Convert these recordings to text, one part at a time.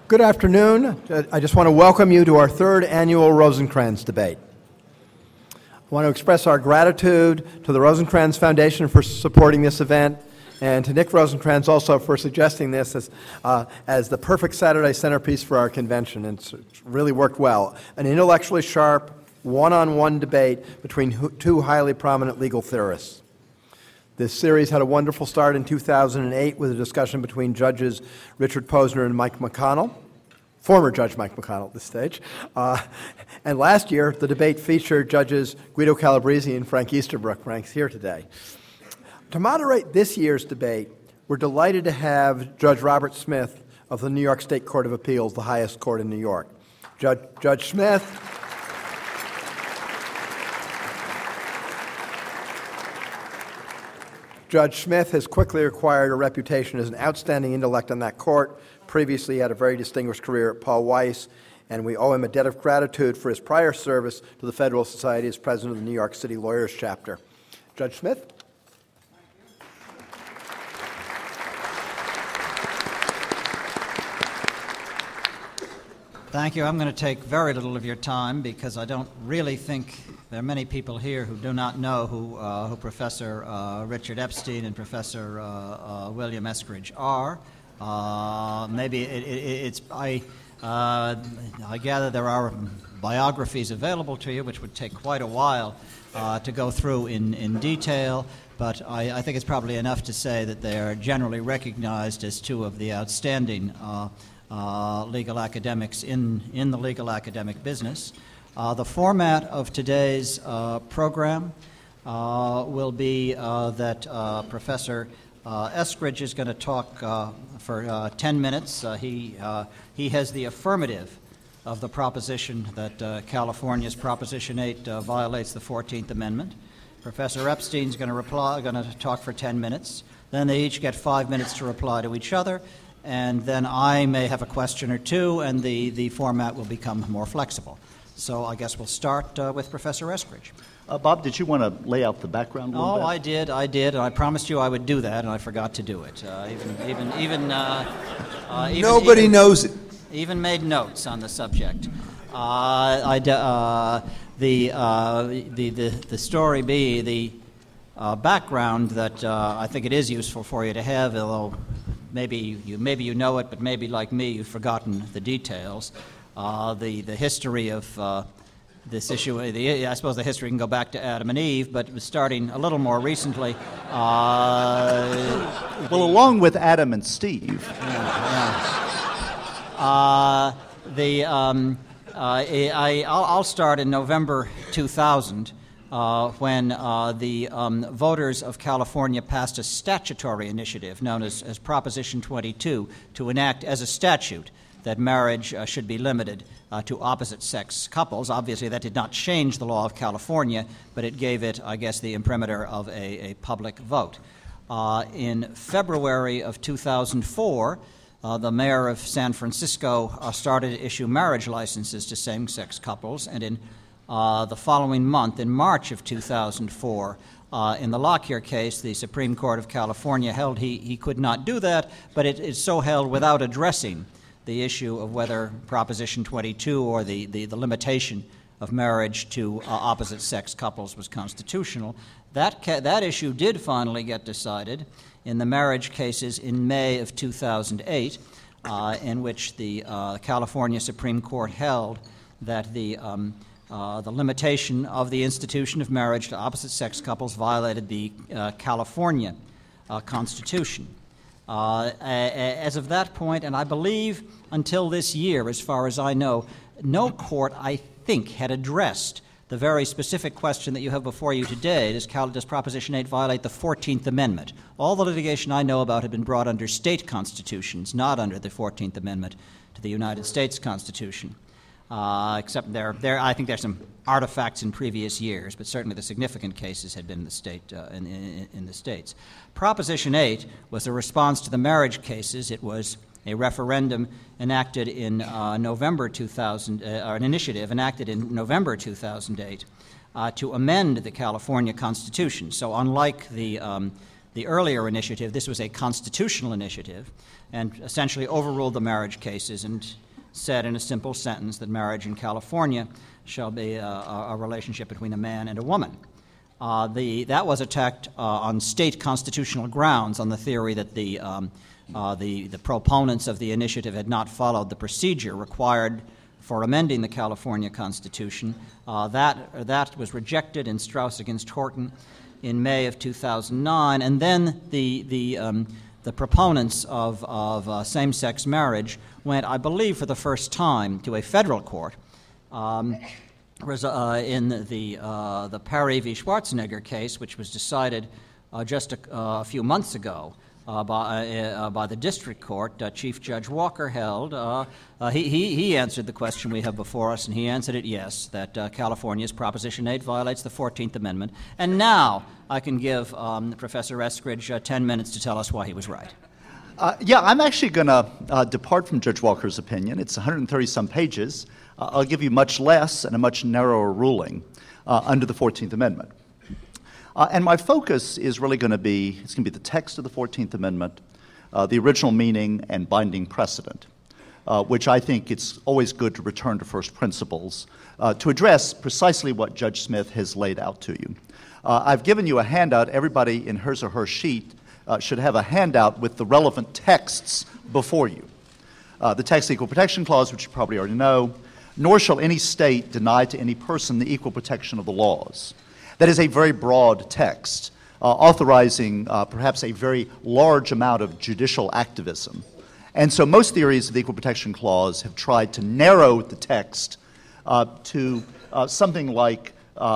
Good afternoon. I just want to welcome you to our third annual Rosencrantz debate. I want to express our gratitude to the Rosencrantz Foundation for supporting this event, and to Nick Rosencrantz also for suggesting this as the perfect Saturday centerpiece for our convention. It's really worked well. An intellectually sharp, one-on-one debate between two highly prominent legal theorists. This series had a wonderful start in 2008 with a discussion between judges Richard Posner and Mike McConnell, former Judge Mike McConnell at this stage. And last year, the debate featured judges Guido Calabresi and Frank Easterbrook. Frank's here today. To moderate this year's debate, we're delighted to have Judge Robert Smith of the New York State Court of Appeals, the highest court in New York. Judge Smith. Judge Smith has quickly acquired a reputation as an outstanding intellect on that court. Previously, he had a very distinguished career at Paul Weiss, and we owe him a debt of gratitude for his prior service to the Federal Society as president of the New York City Lawyers Chapter. Judge Smith? Thank you. I'm going to take very little of your time because I don't really think there are many people here who do not know who Professor Richard Epstein and Professor William Eskridge are. I gather there are biographies available to you, which would take quite a while to go through in detail, but I think it's probably enough to say that they are generally recognized as two of the outstanding legal academics in the legal academic business. The format of today's program will be that Professor Eskridge is going to talk for 10 minutes. He has the affirmative of the proposition that California's Proposition 8 violates the 14th Amendment. Professor Epstein's going to talk for 10 minutes. Then they each get 5 minutes to reply to each other, and then I may have a question or two, and the format will become more flexible. So I guess we'll start with Professor Eskridge. Bob, did you want to lay out the background a little bit? Oh, I did, and I promised you I would do that, and I forgot to do it. Nobody knows it. Even made notes on the subject. The story be the background that I think it is useful for you to have, although maybe you know it, but maybe like me you've forgotten the details. The history of this issue, I suppose the history can go back to Adam and Eve, but starting a little more recently. Well, along with Adam and Steve. I'll start in November 2000 when the voters of California passed a statutory initiative known as Proposition 22 to enact as a statute that marriage should be limited to opposite-sex couples. Obviously, that did not change the law of California, but it gave it, I guess, the imprimatur of a public vote. In February of 2004, the mayor of San Francisco started to issue marriage licenses to same-sex couples, and in the following month, in March of 2004, in the Lockyer case, the Supreme Court of California held he could not do that, but it so held without addressing the issue of whether Proposition 22 or the limitation of marriage to opposite-sex couples was constitutional. That issue did finally get decided in the marriage cases in May of 2008, in which the California Supreme Court held that the limitation of the institution of marriage to opposite-sex couples violated the California Constitution. As of that point, and I believe until this year, as far as I know, no court, I think, had addressed the very specific question that you have before you today. Does Proposition 8 violate the 14th Amendment? All the litigation I know about had been brought under state constitutions, not under the 14th Amendment to the United States Constitution. Except I think there's some artifacts in previous years, but certainly the significant cases had been in the state in the states. Proposition 8 was a response to the marriage cases. It was a referendum enacted in November 2000, or an initiative enacted in November 2008 to amend the California Constitution. So unlike the the earlier initiative, this was a constitutional initiative, and essentially overruled the marriage cases and said in a simple sentence that marriage in California shall be a relationship between a man and a woman. That was attacked on state constitutional grounds, on the theory that the proponents of the initiative had not followed the procedure required for amending the California Constitution. That was rejected in Strauss against Horton in May of 2009, and then the proponents of same-sex marriage went, I believe, for the first time to a federal court in the Perry v. Schwarzenegger case, which was decided just a few months ago by the district court. Chief Judge Walker held. He answered the question we have before us, and he answered it yes, that California's Proposition 8 violates the 14th Amendment. And now I can give Professor Eskridge 10 minutes to tell us why he was right. I'm actually going to depart from Judge Walker's opinion. It's 130-some pages. I'll give you much less and a much narrower ruling under the 14th Amendment. And my focus is really going to be, it's going to be the text of the 14th Amendment, the original meaning, and binding precedent, which I think it's always good to return to first principles to address precisely what Judge Smith has laid out to you. I've given you a handout. Everybody in his or her sheet should have a handout with the relevant texts before you. The text of the Equal Protection Clause, which you probably already know, nor shall any state deny to any person the equal protection of the laws. That is a very broad text, authorizing perhaps a very large amount of judicial activism. And so most theories of the Equal Protection Clause have tried to narrow the text to something like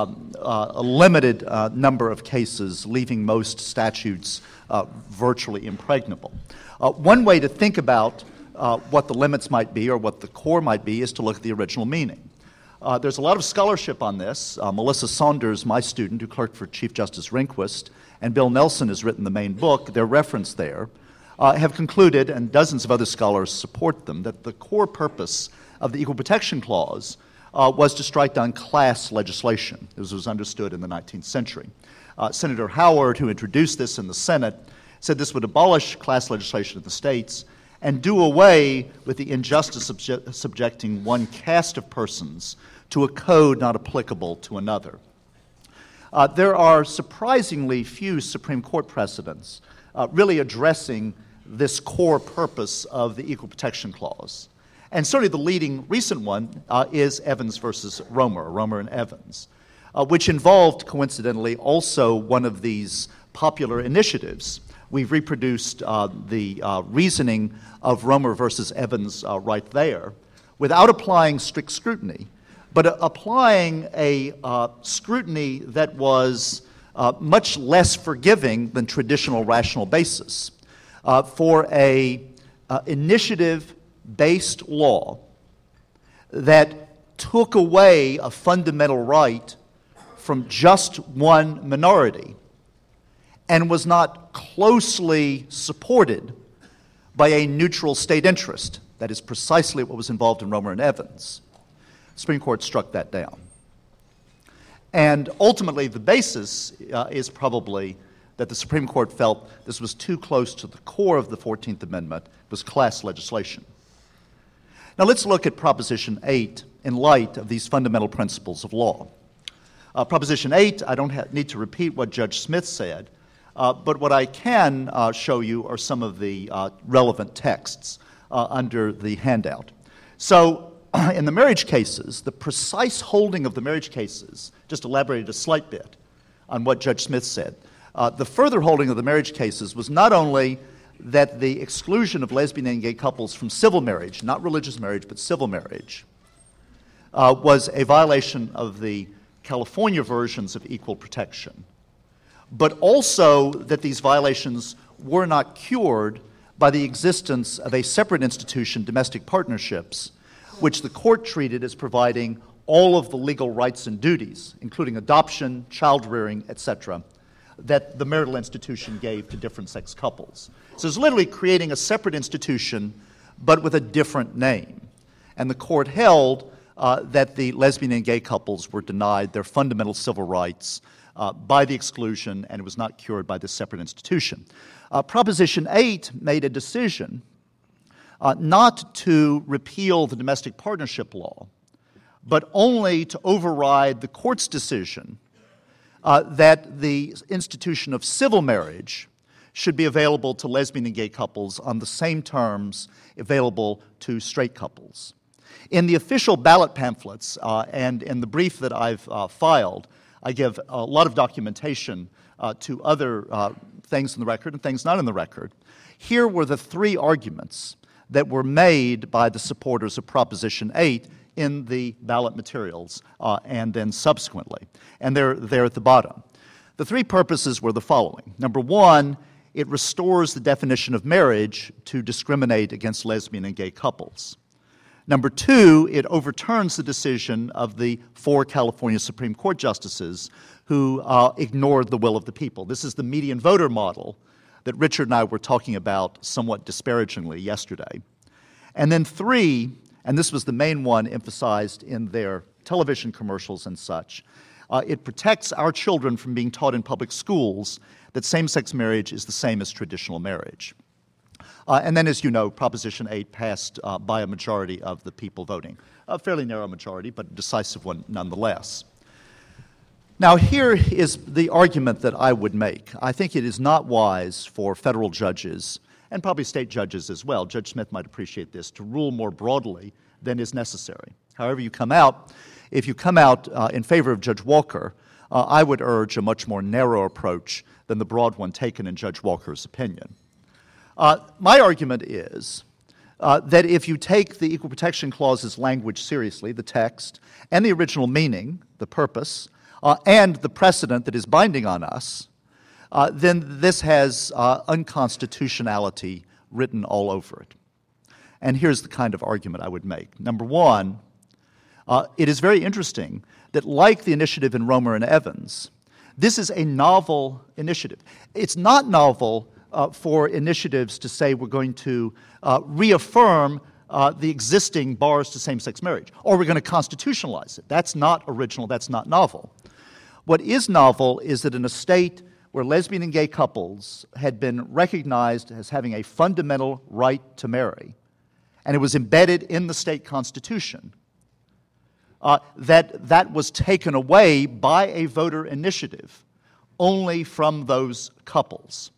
a limited number of cases, leaving most statutes virtually impregnable. One way to think about what the limits might be or what the core might be is to look at the original meaning. There's a lot of scholarship on this. Melissa Saunders, my student, who clerked for Chief Justice Rehnquist, and Bill Nelson has written the main book, they're referenced there, have concluded, and dozens of other scholars support them, that the core purpose of the Equal Protection Clause was to strike down class legislation, as was understood in the 19th century. Senator Howard, who introduced this in the Senate, said this would abolish class legislation in the states and do away with the injustice of subjecting one caste of persons to a code not applicable to another. There are surprisingly few Supreme Court precedents really addressing this core purpose of the Equal Protection Clause. And certainly the leading recent one is Evans versus Romer and Evans, which involved, coincidentally, also one of these popular initiatives. We've reproduced the reasoning of Romer versus Evans right there, without applying strict scrutiny, but applying a scrutiny that was much less forgiving than traditional rational basis for a initiative-based law that took away a fundamental right from just one minority and was not closely supported by a neutral state interest. That is precisely what was involved in Romer and Evans. The Supreme Court struck that down. And ultimately, the basis is probably that the Supreme Court felt this was too close to the core of the 14th Amendment, was class legislation. Now let's look at Proposition 8 in light of these fundamental principles of law. Proposition 8, I don't need to repeat what Judge Smith said, but what I can show you are some of the relevant texts under the handout. So in the marriage cases, the precise holding of the marriage cases just elaborated a slight bit on what Judge Smith said. The further holding of the marriage cases was not only that the exclusion of lesbian and gay couples from civil marriage, not religious marriage, but civil marriage, was a violation of the California versions of equal protection, but also that these violations were not cured by the existence of a separate institution, domestic partnerships, which the court treated as providing all of the legal rights and duties, including adoption, child rearing, etc., that the marital institution gave to different sex couples. So it's literally creating a separate institution, but with a different name. And the court held that the lesbian and gay couples were denied their fundamental civil rights by the exclusion, and it was not cured by this separate institution. Proposition 8 made a decision not to repeal the domestic partnership law, but only to override the court's decision that the institution of civil marriage should be available to lesbian and gay couples on the same terms available to straight couples. In the official ballot pamphlets and in the brief that I've filed, I give a lot of documentation to other things in the record and things not in the record. Here were the three arguments that were made by the supporters of Proposition 8 in the ballot materials and then subsequently. And they're at the bottom. The three purposes were the following. Number one, it restores the definition of marriage to discriminate against lesbian and gay couples. Number two, it overturns the decision of the 4 California Supreme Court justices who ignored the will of the people. This is the median voter model that Richard and I were talking about somewhat disparagingly yesterday. And then three, and this was the main one emphasized in their television commercials and such, it protects our children from being taught in public schools that same-sex marriage is the same as traditional marriage. And then, as you know, Proposition 8 passed by a majority of the people voting. A fairly narrow majority, but a decisive one nonetheless. Now, here is the argument that I would make. I think it is not wise for federal judges, and probably state judges as well, Judge Smith might appreciate this, to rule more broadly than is necessary. However you come out, if you come out in favor of Judge Walker, I would urge a much more narrow approach than the broad one taken in Judge Walker's opinion. My argument is that if you take the Equal Protection Clause's language seriously, the text, and the original meaning, the purpose, and the precedent that is binding on us, then this has unconstitutionality written all over it. And here's the kind of argument I would make. Number one, it is very interesting that, like the initiative in Romer and Evans, this is a novel initiative. It's not novel for initiatives to say we're going to reaffirm the existing bars to same-sex marriage, or we're going to constitutionalize it. That's not original, that's not novel. What is novel is that in a state where lesbian and gay couples had been recognized as having a fundamental right to marry, and it was embedded in the state constitution, that was taken away by a voter initiative only from those couples.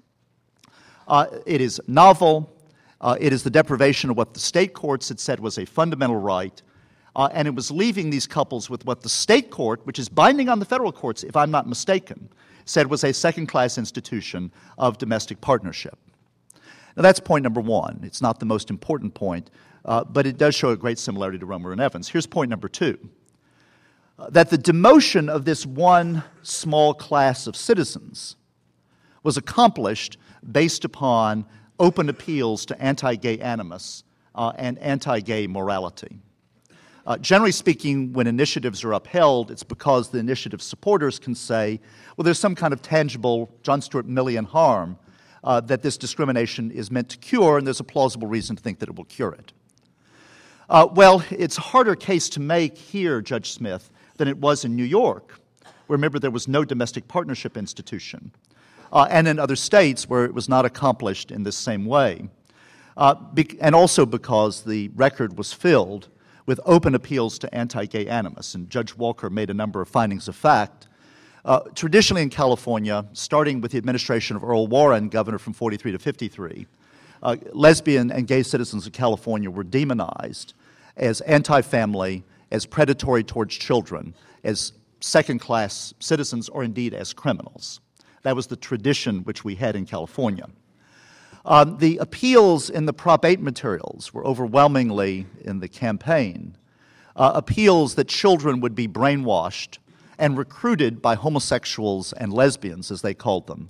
It is novel. It is the deprivation of what the state courts had said was a fundamental right, and it was leaving these couples with what the state court, which is binding on the federal courts, if I'm not mistaken, said was a second-class institution of domestic partnership. Now, that's point number one. It's not the most important point, but it does show a great similarity to Romer and Evans. Here's point number two, that the demotion of this one small class of citizens was accomplished based upon open appeals to anti-gay animus and anti-gay morality. Generally speaking, when initiatives are upheld, it's because the initiative supporters can say, well, there's some kind of tangible John Stuart Millian harm that this discrimination is meant to cure, and there's a plausible reason to think that it will cure it. Well, it's a harder case to make here, Judge Smith, than it was in New York, where, remember, there was no domestic partnership institution, and in other states where it was not accomplished in this same way, and also because the record was filled with open appeals to anti-gay animus, and Judge Walker made a number of findings of fact. Traditionally in California, starting with the administration of Earl Warren, governor from 43 to 53, lesbian and gay citizens of California were demonized as anti-family, as predatory towards children, as second-class citizens, or indeed as criminals. That was the tradition which we had in California. The appeals in the Prop 8 materials were overwhelmingly, in the campaign, appeals that children would be brainwashed and recruited by homosexuals and lesbians, as they called them,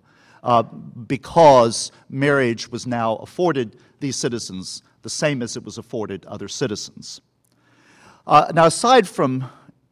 because marriage was now afforded these citizens the same as it was afforded other citizens. Now, aside from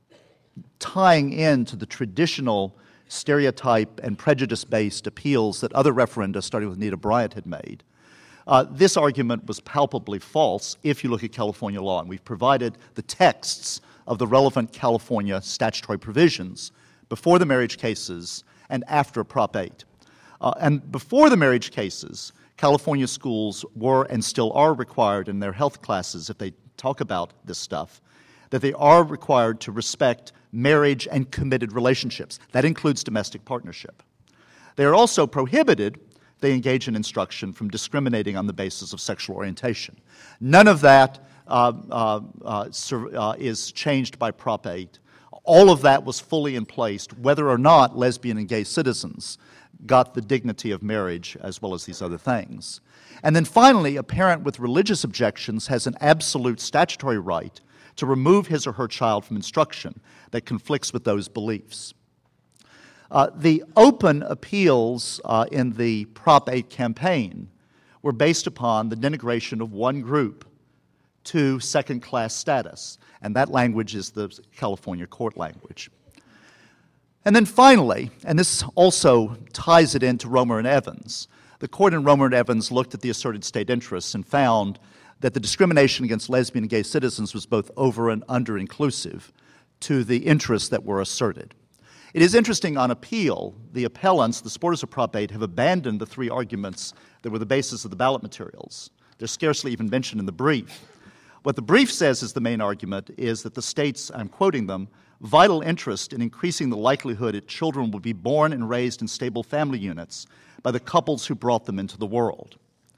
tying into the traditional stereotype and prejudice-based appeals that other referenda, starting with Nita Bryant, had made, this argument was palpably false if you look at California law. And we've provided the texts of the relevant California statutory provisions, before the marriage cases and after Prop 8. And before the marriage cases, California schools were and still are required in their health classes, if they talk about this stuff, that they are required to respect marriage and committed relationships. That includes domestic partnership. They are also prohibited, they engage in instruction, from discriminating on the basis of sexual orientation. None of that is changed by Prop 8. All of that was fully in place, whether or not lesbian and gay citizens got the dignity of marriage as well as these other things. And then finally, a parent with religious objections has an absolute statutory right to remove his or her child from instruction that conflicts with those beliefs. The open appeals in the Prop 8 campaign were based upon the denigration of one group to second-class status, and that language is the California court language. And then finally, and this also ties it into Romer and Evans, the court in Romer and Evans looked at the asserted state interests and found that the discrimination against lesbian and gay citizens was both over and under-inclusive to the interests that were asserted. It is interesting, on appeal, the appellants, the supporters of Prop 8, have abandoned the three arguments that were the basis of the ballot materials. They're scarcely even mentioned in the brief. What the brief says is the main argument is that the state's, I'm quoting them, vital interest in increasing the likelihood that children will be born and raised in stable family units by the couples who brought them into the world.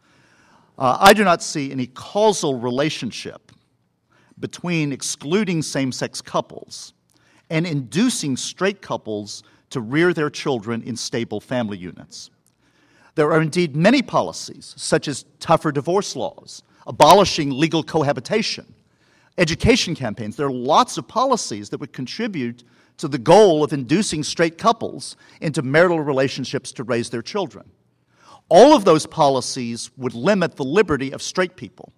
I do not see any causal relationship between excluding same-sex couples and inducing straight couples to rear their children in stable family units. There are indeed many policies, such as tougher divorce laws, abolishing legal cohabitation, education campaigns. There are lots of policies that would contribute to the goal of inducing straight couples into marital relationships to raise their children. All of those policies would limit the liberty of straight people.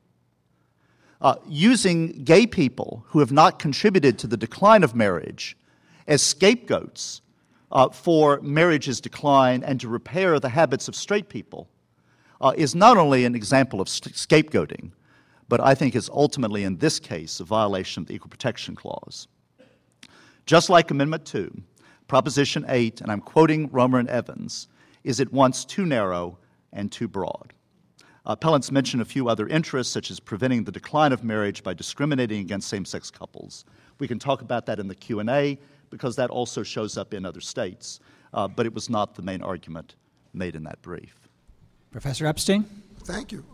Using gay people who have not contributed to the decline of marriage as scapegoats for marriage's decline and to repair the habits of straight people is not only an example of scapegoating, but I think is ultimately, in this case, a violation of the Equal Protection Clause. Just like Amendment 2, Proposition 8, and I'm quoting Romer and Evans, is at once too narrow and too broad. Appellants mention a few other interests, such as preventing the decline of marriage by discriminating against same-sex couples. We can talk about that in the Q&A, because that also shows up in other states, but it was not the main argument made in that brief. Professor Epstein? Thank you.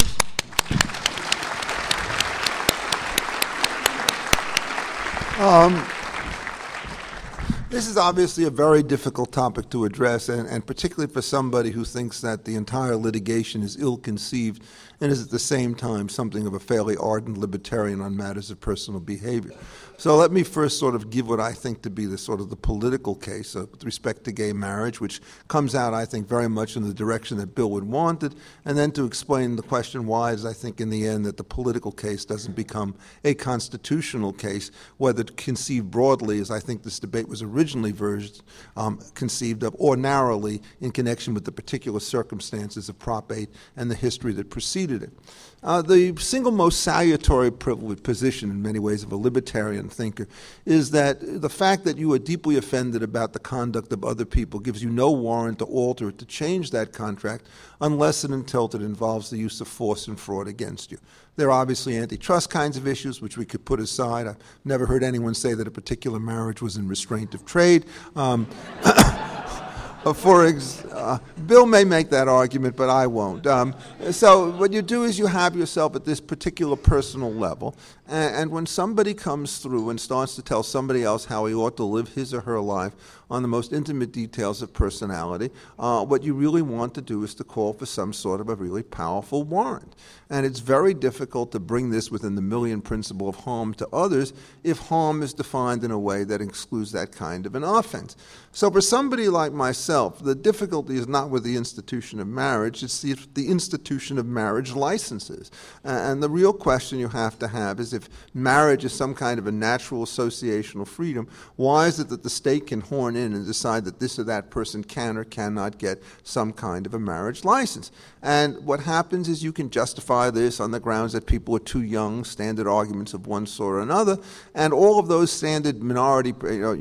This is obviously a very difficult topic to address, and particularly for somebody who thinks that the entire litigation is ill-conceived and is at the same time something of a fairly ardent libertarian on matters of personal behavior. So let me first sort of give what I think to be the sort of the political case with respect to gay marriage, which comes out, I think, very much in the direction that Bill would want it, and then to explain the question why is, I think, in the end, that the political case doesn't become a constitutional case, whether conceived broadly, as I think this debate was originally conceived of, or narrowly in connection with the particular circumstances of Prop 8 and the history that preceded it. The single most salutary position in many ways of a libertarian thinker is that the fact that you are deeply offended about the conduct of other people gives you no warrant to alter it, to change that contract, unless and until it involves the use of force and fraud against you. There are obviously antitrust kinds of issues, which we could put aside. I've never heard anyone say that a particular marriage was in restraint of trade. Bill may make that argument, but I won't. So what you do is you have yourself at this particular personal level, and when somebody comes through and starts to tell somebody else how he ought to live his or her life on the most intimate details of personality, what you really want to do is to call for some sort of a really powerful warrant. And it's very difficult to bring this within the Millian principle of harm to others if harm is defined in a way that excludes that kind of an offense. So for somebody like myself, itself. The difficulty is not with the institution of marriage, it's the institution of marriage licenses. And the real question you have to have is, if marriage is some kind of a natural associational freedom, why is it that the state can horn in and decide that this or that person can or cannot get some kind of a marriage license? And what happens is you can justify this on the grounds that people are too young, standard arguments of one sort or another, and all of those standard minority,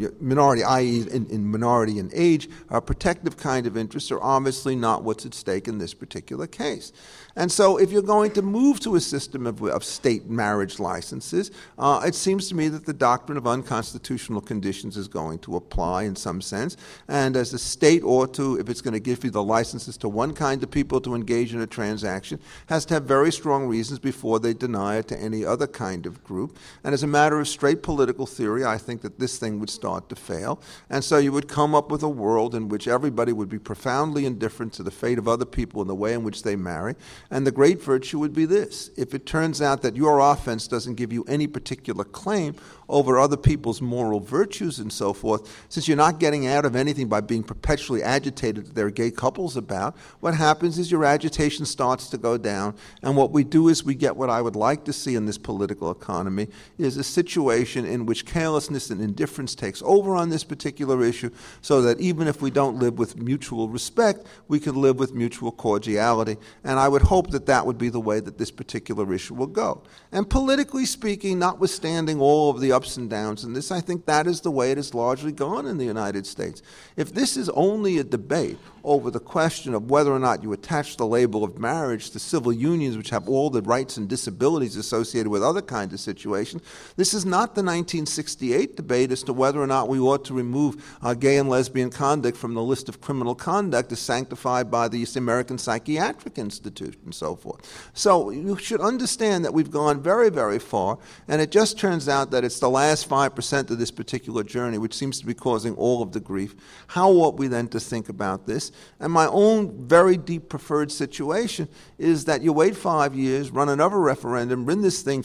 i.e. in minority in age, protective kind of interests are obviously not what's at stake in this particular case. And so if you're going to move to a system of state marriage licenses, it seems to me that the doctrine of unconstitutional conditions is going to apply in some sense. And as the state ought to, if it's going to give you the licenses to one kind of people to engage in a transaction, has to have very strong reasons before they deny it to any other kind of group. And as a matter of straight political theory, I think that this thing would start to fail. And so you would come up with a world in which everybody would be profoundly indifferent to the fate of other people and the way in which they marry. And the great virtue would be this: if it turns out that your offense doesn't give you any particular claim over other people's moral virtues and so forth, since you're not getting out of anything by being perpetually agitated that there are gay couples about, what happens is your agitation starts to go down, and what we do is we get what I would like to see in this political economy, is a situation in which carelessness and indifference takes over on this particular issue, so that even if we don't live with mutual respect, we can live with mutual cordiality. And I would hope that that would be the way that this particular issue will go. And politically speaking, notwithstanding all of the ups and downs in this, I think that is the way it has largely gone in the United States. If this is only a debate over the question of whether or not you attach the label of marriage to civil unions which have all the rights and disabilities associated with other kinds of situations, this is not the 1968 debate as to whether or not we ought to remove gay and lesbian conduct from the list of criminal conduct as sanctified by the American Psychiatric Institute and so forth. So you should understand that we've gone very, very far, and it just turns out that it's the last 5% of this particular journey which seems to be causing all of the grief. How ought we then to think about this? And my own very deep preferred situation is that you wait 5 years, run another referendum, bring this thing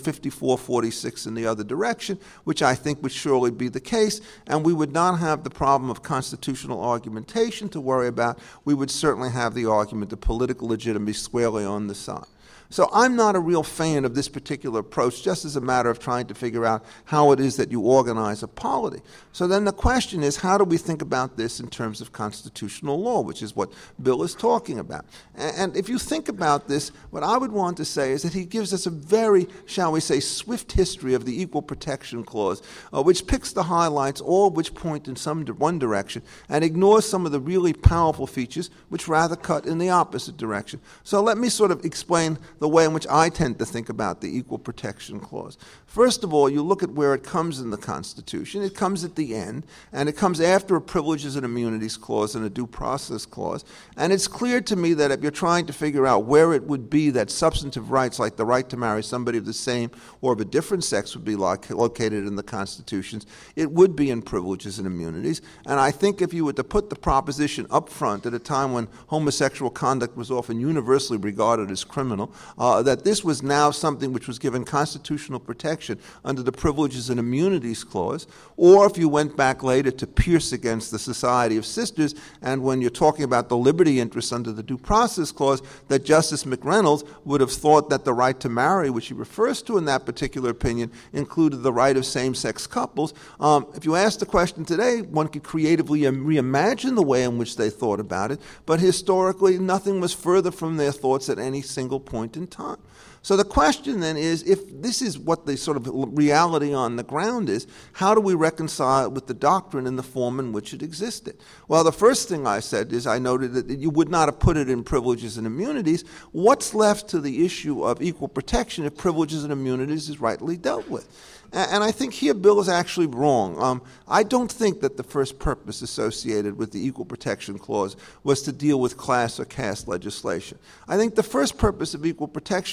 54-46 in the other direction, which I think would surely be the case, and we would not have the problem of constitutional argumentation to worry about. We would certainly have the argument of political legitimacy squarely on the side. So I'm not a real fan of this particular approach, just as a matter of trying to figure out how it is that you organize a polity. So then the question is, how do we think about this in terms of constitutional law, which is what Bill is talking about? And if you think about this, what I would want to say is that he gives us a very, shall we say, swift history of the Equal Protection Clause, which picks the highlights, all of which point in one direction, and ignores some of the really powerful features which rather cut in the opposite direction. So let me sort of explain the way in which I tend to think about the Equal Protection Clause. First of all, you look at where it comes in the Constitution. It comes at the end, and it comes after a Privileges and Immunities Clause and a Due Process Clause. And it's clear to me that if you're trying to figure out where it would be that substantive rights, like the right to marry somebody of the same or of a different sex, would be located in the Constitutions, it would be in Privileges and Immunities. And I think if you were to put the proposition up front at a time when homosexual conduct was often universally regarded as criminal, that this was now something which was given constitutional protection under the Privileges and Immunities Clause, or if you went back later to Pierce against the Society of Sisters, and when you're talking about the liberty interests under the Due Process Clause, that Justice McReynolds would have thought that the right to marry, which he refers to in that particular opinion, included the right of same-sex couples. If you ask the question today, one could creatively reimagine the way in which they thought about it, but historically nothing was further from their thoughts at any single point in time. So the question then is, if this is what the sort of reality on the ground is, how do we reconcile it with the doctrine in the form in which it existed? Well, the first thing I said is I noted that you would not have put it in Privileges and Immunities. What's left to the issue of equal protection if Privileges and Immunities is rightly dealt with? And I think here Bill is actually wrong. I don't think that the first purpose associated with the Equal Protection Clause was to deal with class or caste legislation. I think the first purpose of Equal Protection Clause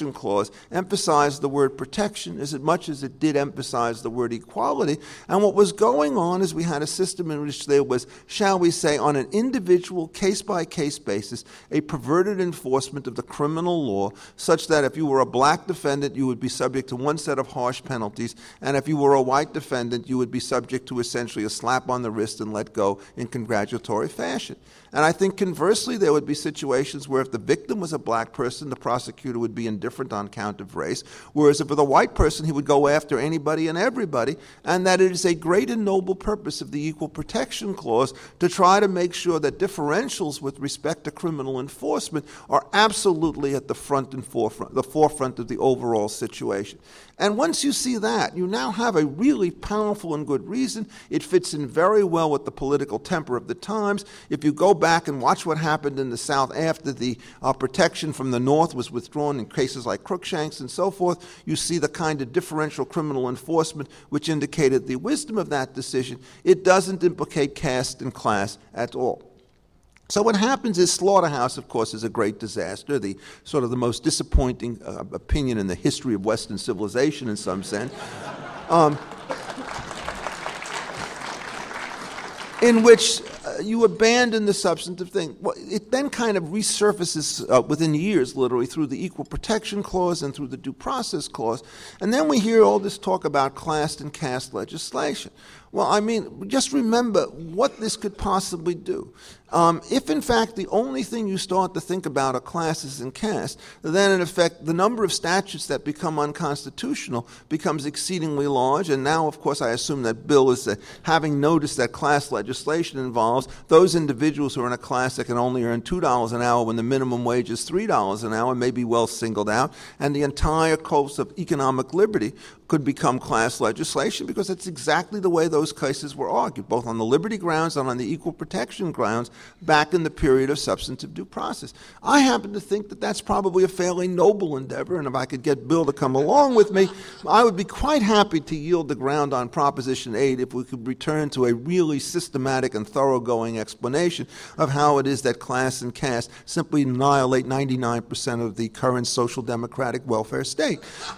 Clause emphasized the word protection as much as it did emphasize the word equality. And what was going on is we had a system in which there was, shall we say, on an individual case-by-case basis, a perverted enforcement of the criminal law, such that if you were a black defendant, you would be subject to one set of harsh penalties, and if you were a white defendant, you would be subject to essentially a slap on the wrist and let go in congratulatory fashion. And I think conversely, there would be situations where if the victim was a black person, the prosecutor would be indifferent on count of race, whereas if it was a white person, he would go after anybody and everybody, and that it is a great and noble purpose of the Equal Protection Clause to try to make sure that differentials with respect to criminal enforcement are absolutely at the forefront of the overall situation. And once you see that, you now have a really powerful and good reason. It fits in very well with the political temper of the times. If you go back and watch what happened in the South after the protection from the North was withdrawn in cases like Crookshanks and so forth, you see the kind of differential criminal enforcement which indicated the wisdom of that decision. It doesn't implicate caste and class at all. So what happens is Slaughterhouse, of course, is a great disaster, the sort of the most disappointing opinion in the history of Western civilization in some sense, in which you abandon the substantive thing. Well, it then kind of resurfaces within years, literally, through the Equal Protection Clause and through the Due Process Clause. And then we hear all this talk about class and caste legislation. Well, I mean, just remember what this could possibly do. If, in fact, the only thing you start to think about are classes and caste, then, in effect, the number of statutes that become unconstitutional becomes exceedingly large. And now, of course, I assume that Bill is having noticed that class legislation involves those individuals who are in a class that can only earn $2 an hour when the minimum wage is $3 an hour may be well singled out. And the entire course of economic liberty could become class legislation because it's exactly the way those cases were argued, both on the liberty grounds and on the equal protection grounds back in the period of substantive due process. I happen to think that that's probably a fairly noble endeavor, and if I could get Bill to come along with me, I would be quite happy to yield the ground on Proposition 8 if we could return to a really systematic and thoroughgoing explanation of how it is that class and caste simply annihilate 99% of the current social democratic welfare state.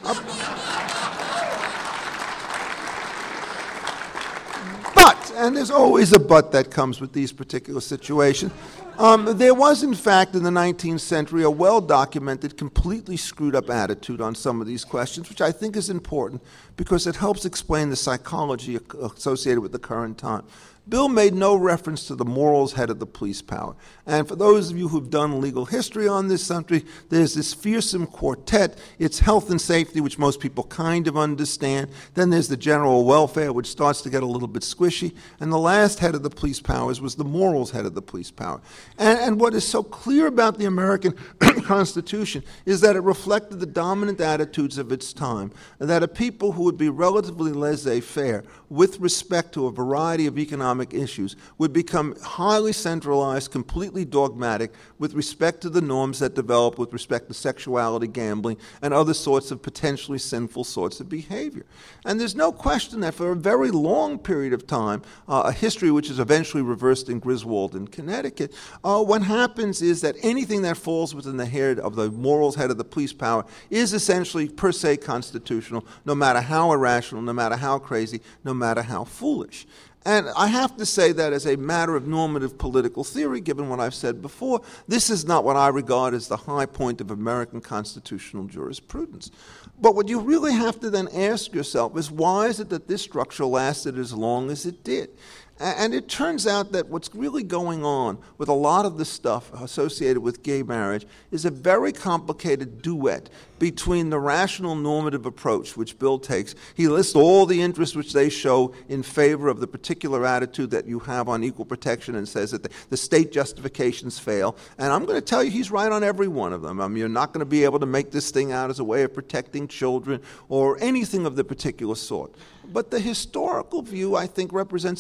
And there's always a but that comes with these particular situations. There was, in fact, in the 19th century, a well-documented, completely screwed-up attitude on some of these questions, which I think is important because it helps explain the psychology associated with the current time. Bill made no reference to the morals head of the police power. And for those of you who've done legal history on this country, there's this fearsome quartet. It's health and safety, which most people kind of understand. Then there's the general welfare, which starts to get a little bit squishy. And the last head of the police powers was the morals head of the police power. And what is so clear about the American Constitution is that it reflected the dominant attitudes of its time, that a people who would be relatively laissez-faire with respect to a variety of economic issues would become highly centralized, completely dogmatic with respect to the norms that develop with respect to sexuality, gambling, and other sorts of potentially sinful sorts of behavior. And there's no question that for a very long period of time, a history which is eventually reversed in Griswold in Connecticut, what happens is that anything that falls within the head of the morals head of the police power is essentially per se constitutional, no matter how irrational, no matter how crazy, no matter how foolish. And I have to say that as a matter of normative political theory, given what I've said before, this is not what I regard as the high point of American constitutional jurisprudence. But what you really have to then ask yourself is, why is it that this structure lasted as long as it did? And it turns out that what's really going on with a lot of the stuff associated with gay marriage is a very complicated duet between the rational normative approach which Bill takes. He lists all the interests which they show in favor of the particular attitude that you have on equal protection and says that the state justifications fail. And I'm going to tell you he's right on every one of them. I mean, you're not going to be able to make this thing out as a way of protecting children or anything of the particular sort. But the historical view, I think, represents a different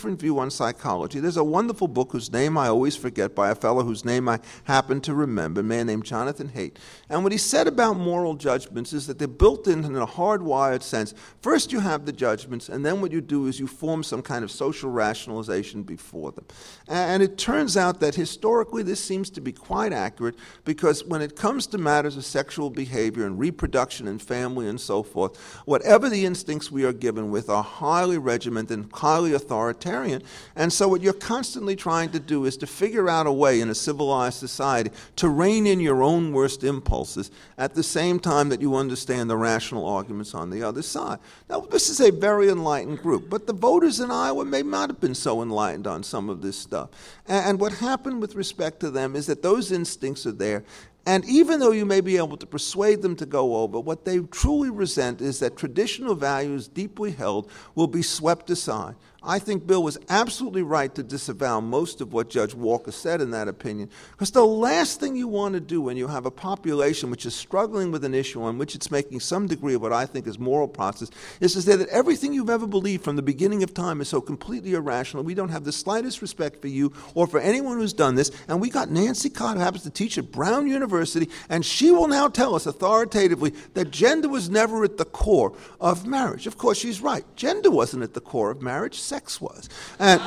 different view on psychology. There's a wonderful book whose name I always forget by a fellow whose name I happen to remember, a man named Jonathan Haidt. And what he said about moral judgments is that they're built in a hardwired sense. First you have the judgments, and then what you do is you form some kind of social rationalization before them. And it turns out that historically this seems to be quite accurate, because when it comes to matters of sexual behavior and reproduction and family and so forth, whatever the instincts we are given with are highly regimented and highly authoritarian. And so what you're constantly trying to do is to figure out a way in a civilized society to rein in your own worst impulses at the same time that you understand the rational arguments on the other side. Now, this is a very enlightened group, but the voters in Iowa may not have been so enlightened on some of this stuff. And what happened with respect to them is that those instincts are there. And even though you may be able to persuade them to go over, what they truly resent is that traditional values deeply held will be swept aside. I think Bill was absolutely right to disavow most of what Judge Walker said in that opinion, because the last thing you want to do when you have a population which is struggling with an issue on which it's making some degree of what I think is moral process is to say that everything you've ever believed from the beginning of time is so completely irrational. We don't have the slightest respect for you or for anyone who's done this. And we got Nancy Cott, who happens to teach at Brown University, and she will now tell us authoritatively that gender was never at the core of marriage. Of course, she's right. Gender wasn't at the core of marriage. Sex was. And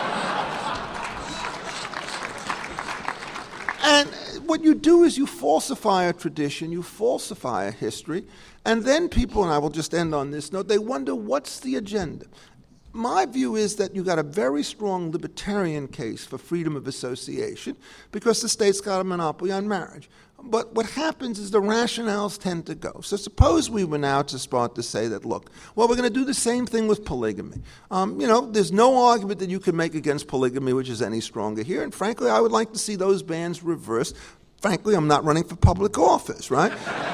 what you do is you falsify a tradition, you falsify a history, and then people, and I will just end on this note, they wonder what's the agenda. My view is that you got a very strong libertarian case for freedom of association because the state's got a monopoly on marriage. But what happens is the rationales tend to go. So suppose we were now to start to say that, look, well, we're going to do the same thing with polygamy. There's no argument that you can make against polygamy which is any stronger here. And frankly, I would like to see those bans reversed. Frankly, I'm not running for public office, right?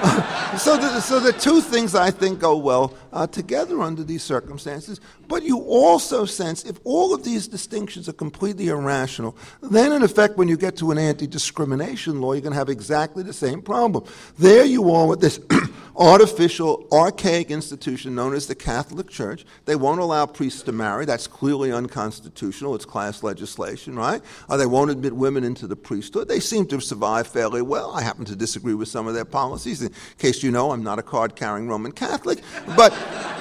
So the two things I think go well together under these circumstances. But you also sense if all of these distinctions are completely irrational, then in effect when you get to an anti-discrimination law, you're going to have exactly the same problem. There you are with this artificial, archaic institution known as the Catholic Church. They won't allow priests to marry. That's clearly unconstitutional. It's class legislation, right? They won't admit women into the priesthood. They seem to have survived fairly well. I happen to disagree with some of their policies. In case you know, I'm not a card-carrying Roman Catholic. But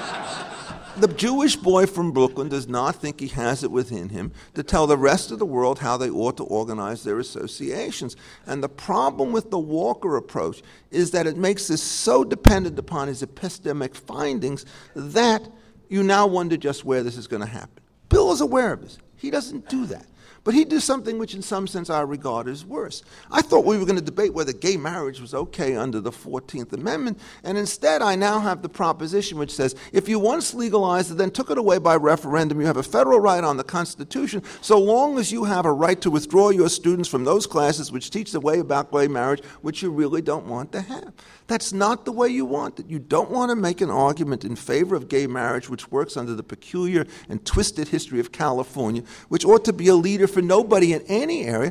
the Jewish boy from Brooklyn does not think he has it within him to tell the rest of the world how they ought to organize their associations. And the problem with the Walker approach is that it makes this so dependent upon his epistemic findings that you now wonder just where this is going to happen. Bill is aware of this. He doesn't do that. But he did something which in some sense I regard as worse. I thought we were going to debate whether gay marriage was okay under the 14th Amendment, and instead I now have the proposition which says if you once legalized it, then took it away by referendum, you have a federal right on the Constitution, so long as you have a right to withdraw your students from those classes which teach the way about gay marriage, which you really don't want to have. That's not the way you want it. You don't want to make an argument in favor of gay marriage, which works under the peculiar and twisted history of California, which ought to be a leader for nobody in any area.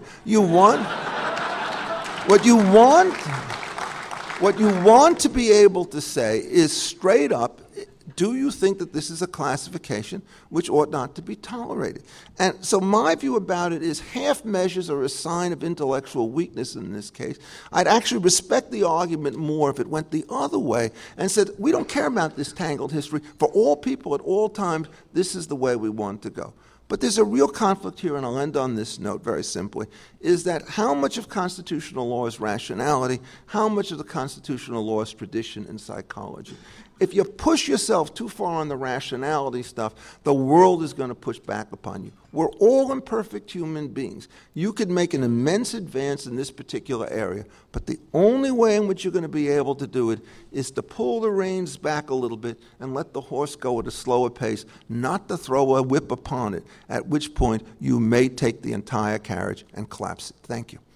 What you want to be able to say is straight up, do you think that this is a classification which ought not to be tolerated? And so my view about it is half measures are a sign of intellectual weakness in this case. I'd actually respect the argument more if it went the other way and said, we don't care about this tangled history. For all people at all times, this is the way we want to go. But there's a real conflict here, and I'll end on this note very simply, is that how much of constitutional law is rationality, how much of the constitutional law is tradition and psychology? If you push yourself too far on the rationality stuff, the world is going to push back upon you. We're all imperfect human beings. You could make an immense advance in this particular area, but the only way in which you're going to be able to do it is to pull the reins back a little bit and let the horse go at a slower pace, not to throw a whip upon it, at which point you may take the entire carriage and collapse it. Thank you.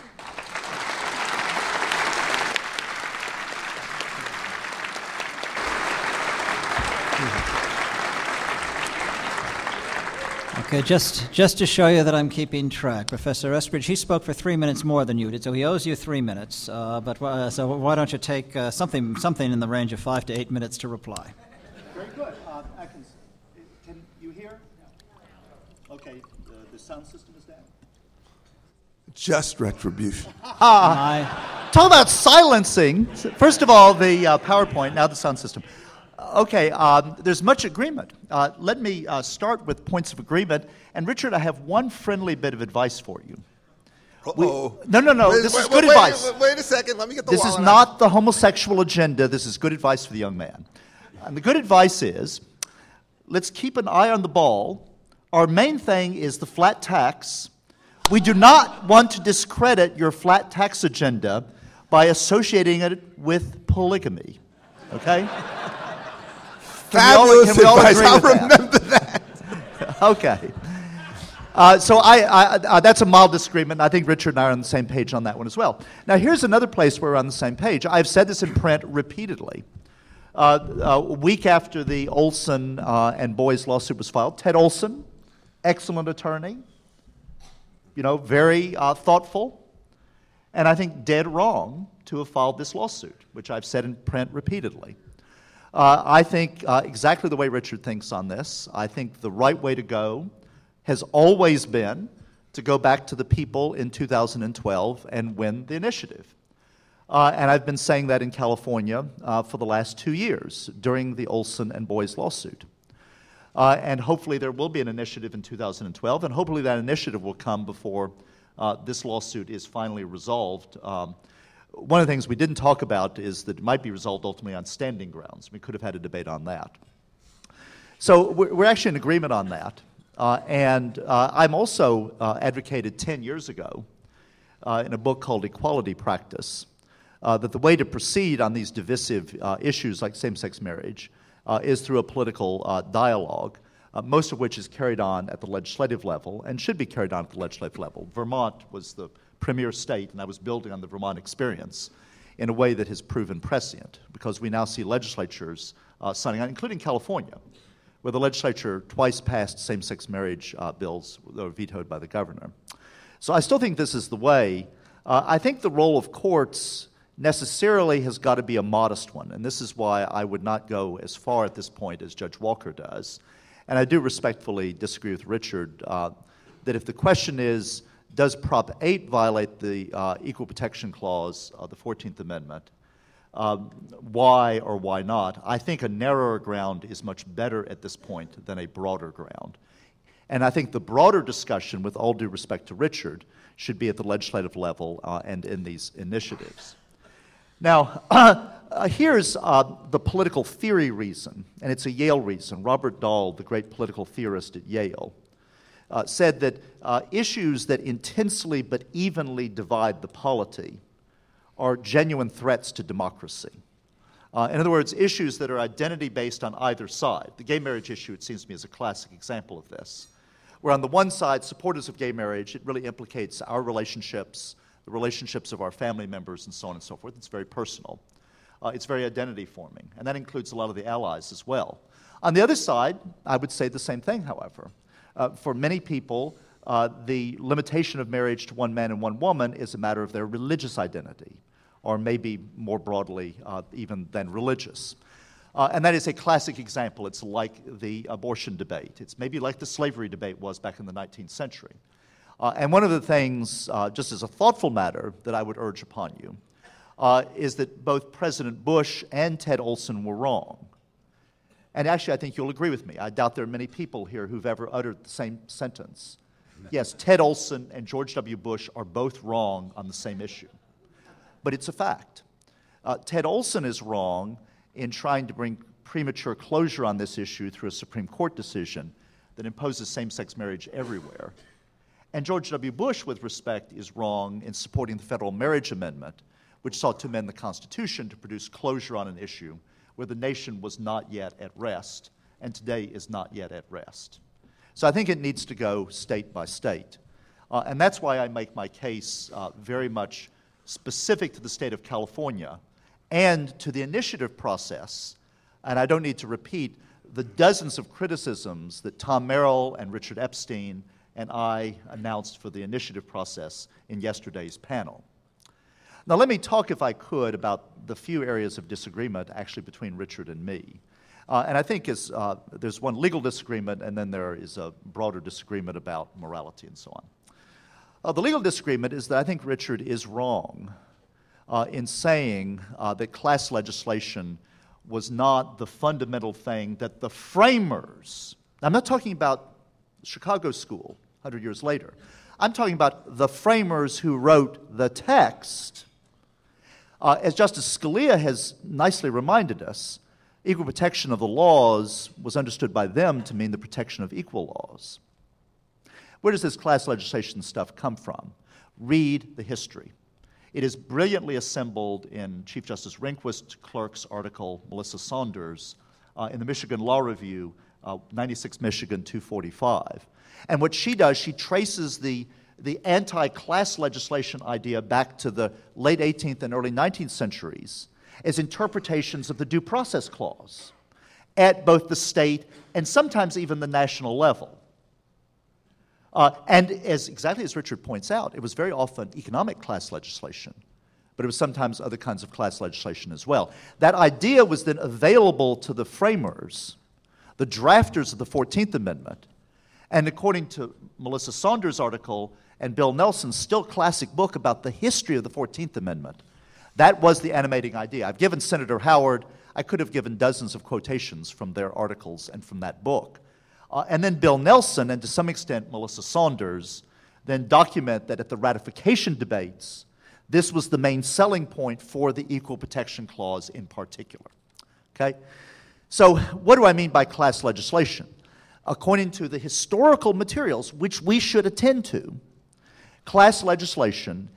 Okay, just to show you that I'm keeping track, Professor Eskridge, he spoke for 3 minutes more than you did, so he owes you 3 minutes. So why don't you take something in the range of 5 to 8 minutes to reply? Very good. Can you hear? Okay, the sound system is down. Just retribution. Talk about silencing. First of all, the PowerPoint, now the sound system. Okay, there's much agreement. Let me start with points of agreement. And Richard, I have one friendly bit of advice for you. Uh-oh. No. This is good advice. Wait a second. Let me get the This is wallet not the homosexual agenda. This is good advice for the young man. And the good advice is, let's keep an eye on the ball. Our main thing is the flat tax. We do not want to discredit your flat tax agenda by associating it with polygamy. Okay? Fabulous can we all advice. agree I'll with that? remember that. Okay. So that's a mild disagreement. I think Richard and I are on the same page on that one as well. Now, here's another place where we're on the same page. I've said this in print repeatedly. A week after the Olson and Boies lawsuit was filed, Ted Olson, excellent attorney, very thoughtful, and I think dead wrong to have filed this lawsuit, which I've said in print repeatedly. I think exactly the way Richard thinks on this. I think the right way to go has always been to go back to the people in 2012 and win the initiative. And I've been saying that in California for the last 2 years during the Olson and Boies lawsuit. And hopefully there will be an initiative in 2012, and hopefully that initiative will come before this lawsuit is finally resolved. One of the things we didn't talk about is that it might be resolved ultimately on standing grounds. We could have had a debate on that. So we're actually in agreement on that. And I'm also advocated 10 years ago in a book called Equality Practice that the way to proceed on these divisive issues like same-sex marriage is through a political dialogue, most of which is carried on at the legislative level and should be carried on at the legislative level. Vermont was the premier state, and I was building on the Vermont experience in a way that has proven prescient, because we now see legislatures signing on, including California, where the legislature twice passed same-sex marriage bills that were vetoed by the governor. So I still think this is the way. I think the role of courts necessarily has got to be a modest one, and this is why I would not go as far at this point as Judge Walker does. And I do respectfully disagree with Richard that if the question is, does Prop 8 violate the Equal Protection Clause of the 14th Amendment, why or why not? I think a narrower ground is much better at this point than a broader ground. And I think the broader discussion, with all due respect to Richard, should be at the legislative level and in these initiatives. Now, here's the political theory reason, and it's a Yale reason. Robert Dahl, the great political theorist at Yale, said that issues that intensely but evenly divide the polity are genuine threats to democracy. In other words, issues that are identity-based on either side. The gay marriage issue, it seems to me, is a classic example of this, where on the one side, supporters of gay marriage, it really implicates our relationships, the relationships of our family members, and so on and so forth. It's very personal. It's very identity-forming, and that includes a lot of the allies as well. On the other side, I would say the same thing, however. For many people, the limitation of marriage to one man and one woman is a matter of their religious identity, or maybe more broadly even than religious. And that is a classic example. It's like the abortion debate. It's maybe like the slavery debate was back in the 19th century. And one of the things, just as a thoughtful matter, that I would urge upon you is that both President Bush and Ted Olson were wrong. And actually, I think you'll agree with me. I doubt there are many people here who've ever uttered the same sentence. Yes, Ted Olson and George W. Bush are both wrong on the same issue. But it's a fact. Ted Olson is wrong in trying to bring premature closure on this issue through a Supreme Court decision that imposes same-sex marriage everywhere. And George W. Bush, with respect, is wrong in supporting the Federal Marriage Amendment, which sought to amend the Constitution to produce closure on an issue where the nation was not yet at rest, and today is not yet at rest. So I think it needs to go state by state. And that's why I make my case very much specific to the state of California and to the initiative process. And I don't need to repeat the dozens of criticisms that Tom Merrill and Richard Epstein and I announced for the initiative process in yesterday's panel. Now, let me talk, if I could, about the few areas of disagreement actually between Richard and me. And I think there's one legal disagreement, and then there is a broader disagreement about morality and so on. The legal disagreement is that I think Richard is wrong in saying that class legislation was not the fundamental thing that the framers, I'm not talking about Chicago School 100 years later, I'm talking about the framers who wrote the text. As Justice Scalia has nicely reminded us, equal protection of the laws was understood by them to mean the protection of equal laws. Where does this class legislation stuff come from? Read the history. It is brilliantly assembled in Chief Justice Rehnquist Clerk's article, Melissa Saunders, in the Michigan Law Review, 96 Michigan 245. And what she does, she traces the anti-class legislation idea back to the late 18th and early 19th centuries as interpretations of the Due Process Clause at both the state and sometimes even the national level. And exactly as Richard points out, it was very often economic class legislation, but it was sometimes other kinds of class legislation as well. That idea was then available to the framers, the drafters of the 14th Amendment, and according to Melissa Saunders' article and Bill Nelson's still classic book about the history of the 14th Amendment, that was the animating idea. I've given Senator Howard, I could have given dozens of quotations from their articles and from that book. And then Bill Nelson, and to some extent Melissa Saunders, then document that at the ratification debates, this was the main selling point for the Equal Protection Clause in particular. Okay? So what do I mean by class legislation? According to the historical materials, which we should attend to, class legislation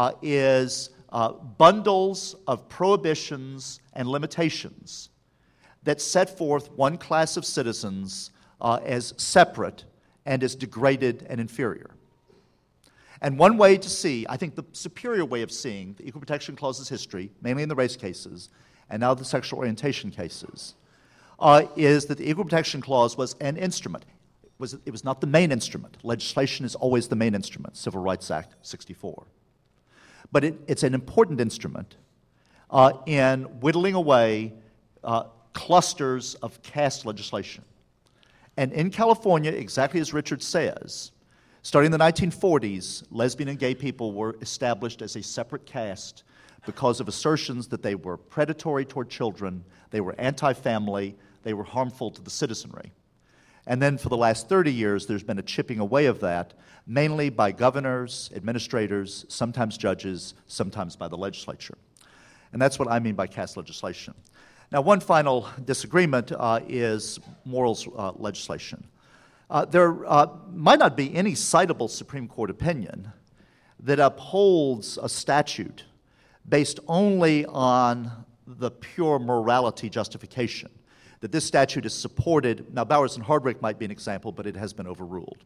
is bundles of prohibitions and limitations that set forth one class of citizens as separate and as degraded and inferior. And one way to see, I think the superior way of seeing the Equal Protection Clause's history, mainly in the race cases, and now the sexual orientation cases, is that the Equal Protection Clause was an instrument. It was not the main instrument. Legislation is always the main instrument, Civil Rights Act 64. But it's an important instrument in whittling away clusters of caste legislation. And in California, exactly as Richard says, starting in the 1940s, lesbian and gay people were established as a separate caste because of assertions that they were predatory toward children, they were anti-family, they were harmful to the citizenry. And then for the last 30 years, there's been a chipping away of that, mainly by governors, administrators, sometimes judges, sometimes by the legislature. And that's what I mean by caste legislation. Now, one final disagreement is morals legislation. There might not be any citable Supreme Court opinion that upholds a statute based only on the pure morality justification, that this statute is supported. Now, Bowers and Hardwick might be an example, but it has been overruled.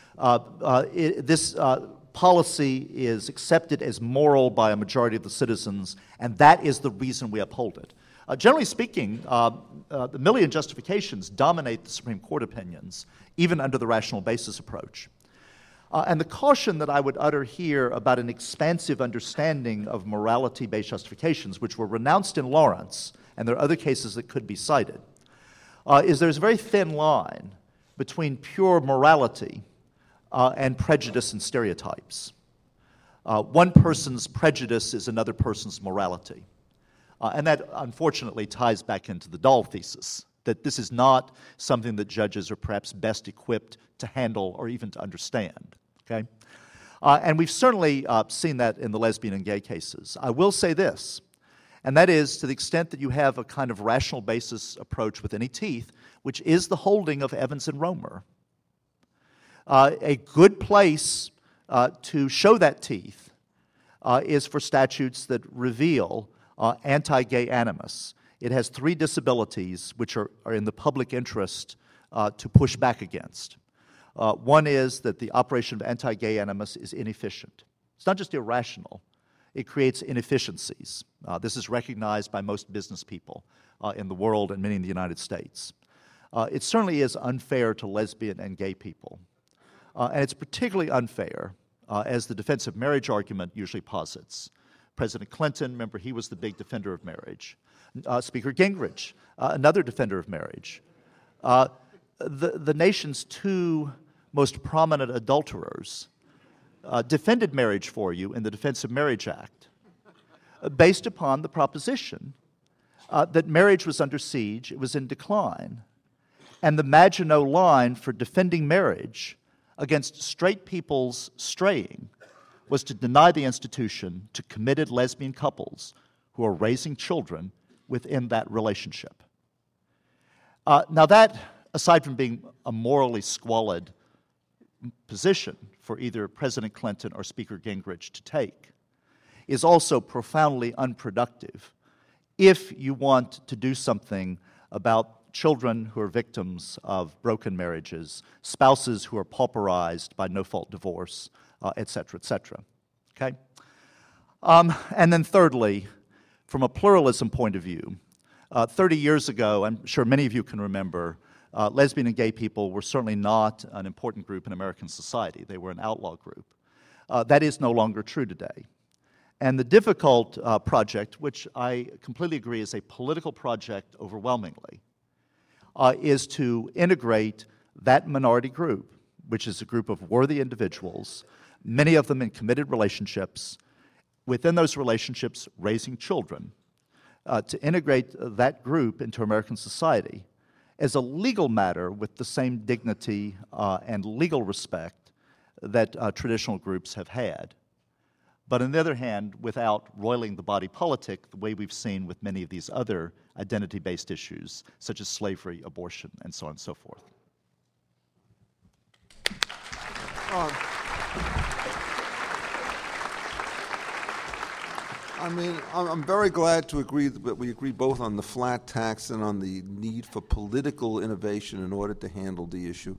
This policy is accepted as moral by a majority of the citizens, and that is the reason we uphold it. Generally speaking, the Millian justifications dominate the Supreme Court opinions, even under the rational basis approach. And the caution that I would utter here about an expansive understanding of morality-based justifications, which were renounced in Lawrence, and there are other cases that could be cited, is there's a very thin line between pure morality and prejudice and stereotypes. One person's prejudice is another person's morality. And that, unfortunately, ties back into the Dahl thesis, that this is not something that judges are perhaps best equipped to handle or even to understand. Okay? And we've certainly seen that in the lesbian and gay cases. I will say this, and that is to the extent that you have a kind of rational basis approach with any teeth, which is the holding of Evans and Romer. A good place to show that teeth is for statutes that reveal anti-gay animus. It has three disabilities which are in the public interest to push back against. One is that the operation of anti-gay animus is inefficient. It's not just irrational. It creates inefficiencies. This is recognized by most business people in the world and many in the United States. It certainly is unfair to lesbian and gay people. And it's particularly unfair, as the defense of marriage argument usually posits. President Clinton, remember, he was the big defender of marriage. Speaker Gingrich, another defender of marriage. The nation's two most prominent adulterers defended marriage for you in the Defense of Marriage Act, based upon the proposition that marriage was under siege, it was in decline, and the Maginot Line for defending marriage against straight people's straying was to deny the institution to committed lesbian couples who are raising children within that relationship. Now that, aside from being a morally squalid position for either President Clinton or Speaker Gingrich to take, is also profoundly unproductive if you want to do something about children who are victims of broken marriages, spouses who are pauperized by no-fault divorce, et cetera, okay? And then thirdly, from a pluralism point of view, 30 years ago, I'm sure many of you can remember, lesbian and gay people were certainly not an important group in American society. They were an outlaw group. That is no longer true today. And the difficult project, which I completely agree is a political project overwhelmingly, is to integrate that minority group, which is a group of worthy individuals, many of them in committed relationships, within those relationships raising children, to integrate that group into American society as a legal matter with the same dignity and legal respect that traditional groups have had. But on the other hand, without roiling the body politic the way we've seen with many of these other identity-based issues, such as slavery, abortion, and so on and so forth. I mean, I'm very glad to agree that we agree both on the flat tax and on the need for political innovation in order to handle the issue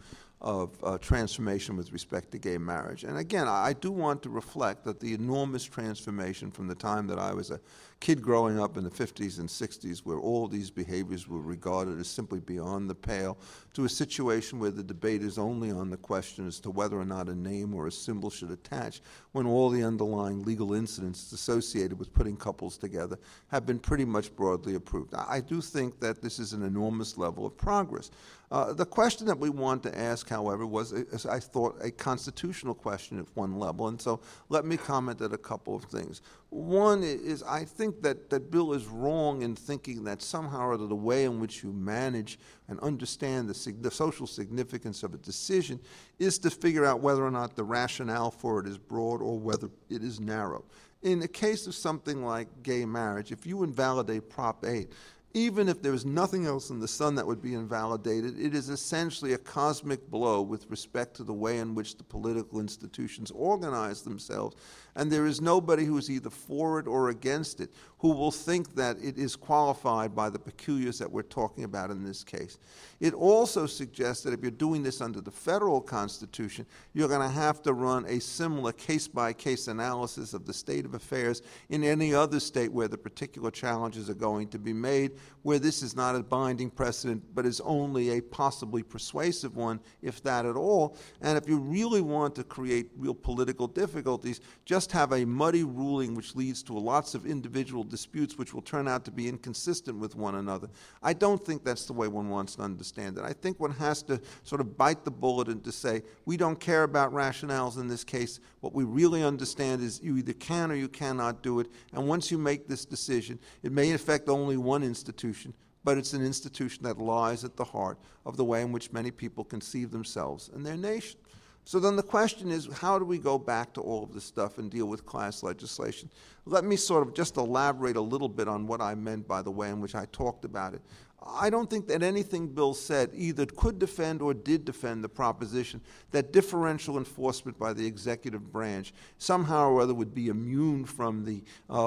of transformation with respect to gay marriage. And again, I do want to reflect that the enormous transformation from the time that I was a kid growing up in the 50s and 60s, where all these behaviors were regarded as simply beyond the pale, to a situation where the debate is only on the question as to whether or not a name or a symbol should attach, when all the underlying legal incidents associated with putting couples together have been pretty much broadly approved. I do think that this is an enormous level of progress. The question that we want to ask, however, was, as I thought, a constitutional question at one level, and so let me comment at a couple of things. One is, I think that Bill is wrong in thinking that somehow or other the way in which you manage and understand the social significance of a decision is to figure out whether or not the rationale for it is broad or whether it is narrow. In the case of something like gay marriage, if you invalidate Prop 8, even if there was nothing else in the sun that would be invalidated, it is essentially a cosmic blow with respect to the way in which the political institutions organize themselves. And there is nobody who is either for it or against it who will think that it is qualified by the peculiars that we're talking about in this case. It also suggests that if you're doing this under the federal Constitution, you're going to have to run a similar case-by-case analysis of the state of affairs in any other state where the particular challenges are going to be made, where this is not a binding precedent but is only a possibly persuasive one, if that at all. And if you really want to create real political difficulties, just have a muddy ruling which leads to lots of individual disputes which will turn out to be inconsistent with one another. I don't think that's the way one wants to understand it. I think one has to sort of bite the bullet and to say, we don't care about rationales in this case. What we really understand is you either can or you cannot do it. And once you make this decision, it may affect only one institution, but it's an institution that lies at the heart of the way in which many people conceive themselves and their nation. So then the question is, how do we go back to all of this stuff and deal with class legislation? Let me sort of just elaborate a little bit on what I meant by the way in which I talked about it. I don't think that anything Bill said either could defend or did defend the proposition that differential enforcement by the executive branch somehow or other would be immune from the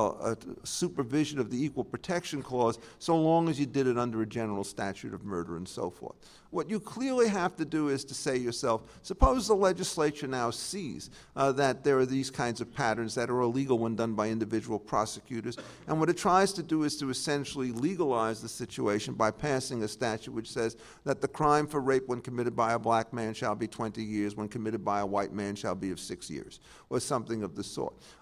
supervision of the Equal Protection Clause so long as you did it under a general statute of murder and so forth. What you clearly have to do is to say to yourself, suppose the legislature now sees that there are these kinds of patterns that are illegal when done by individual prosecutors, and what it tries to do is to essentially legalize the situation by passing a statute which says that the crime for rape when committed by a black man shall be 20 years, when committed by a white man shall be of 6 years, or something of the sort.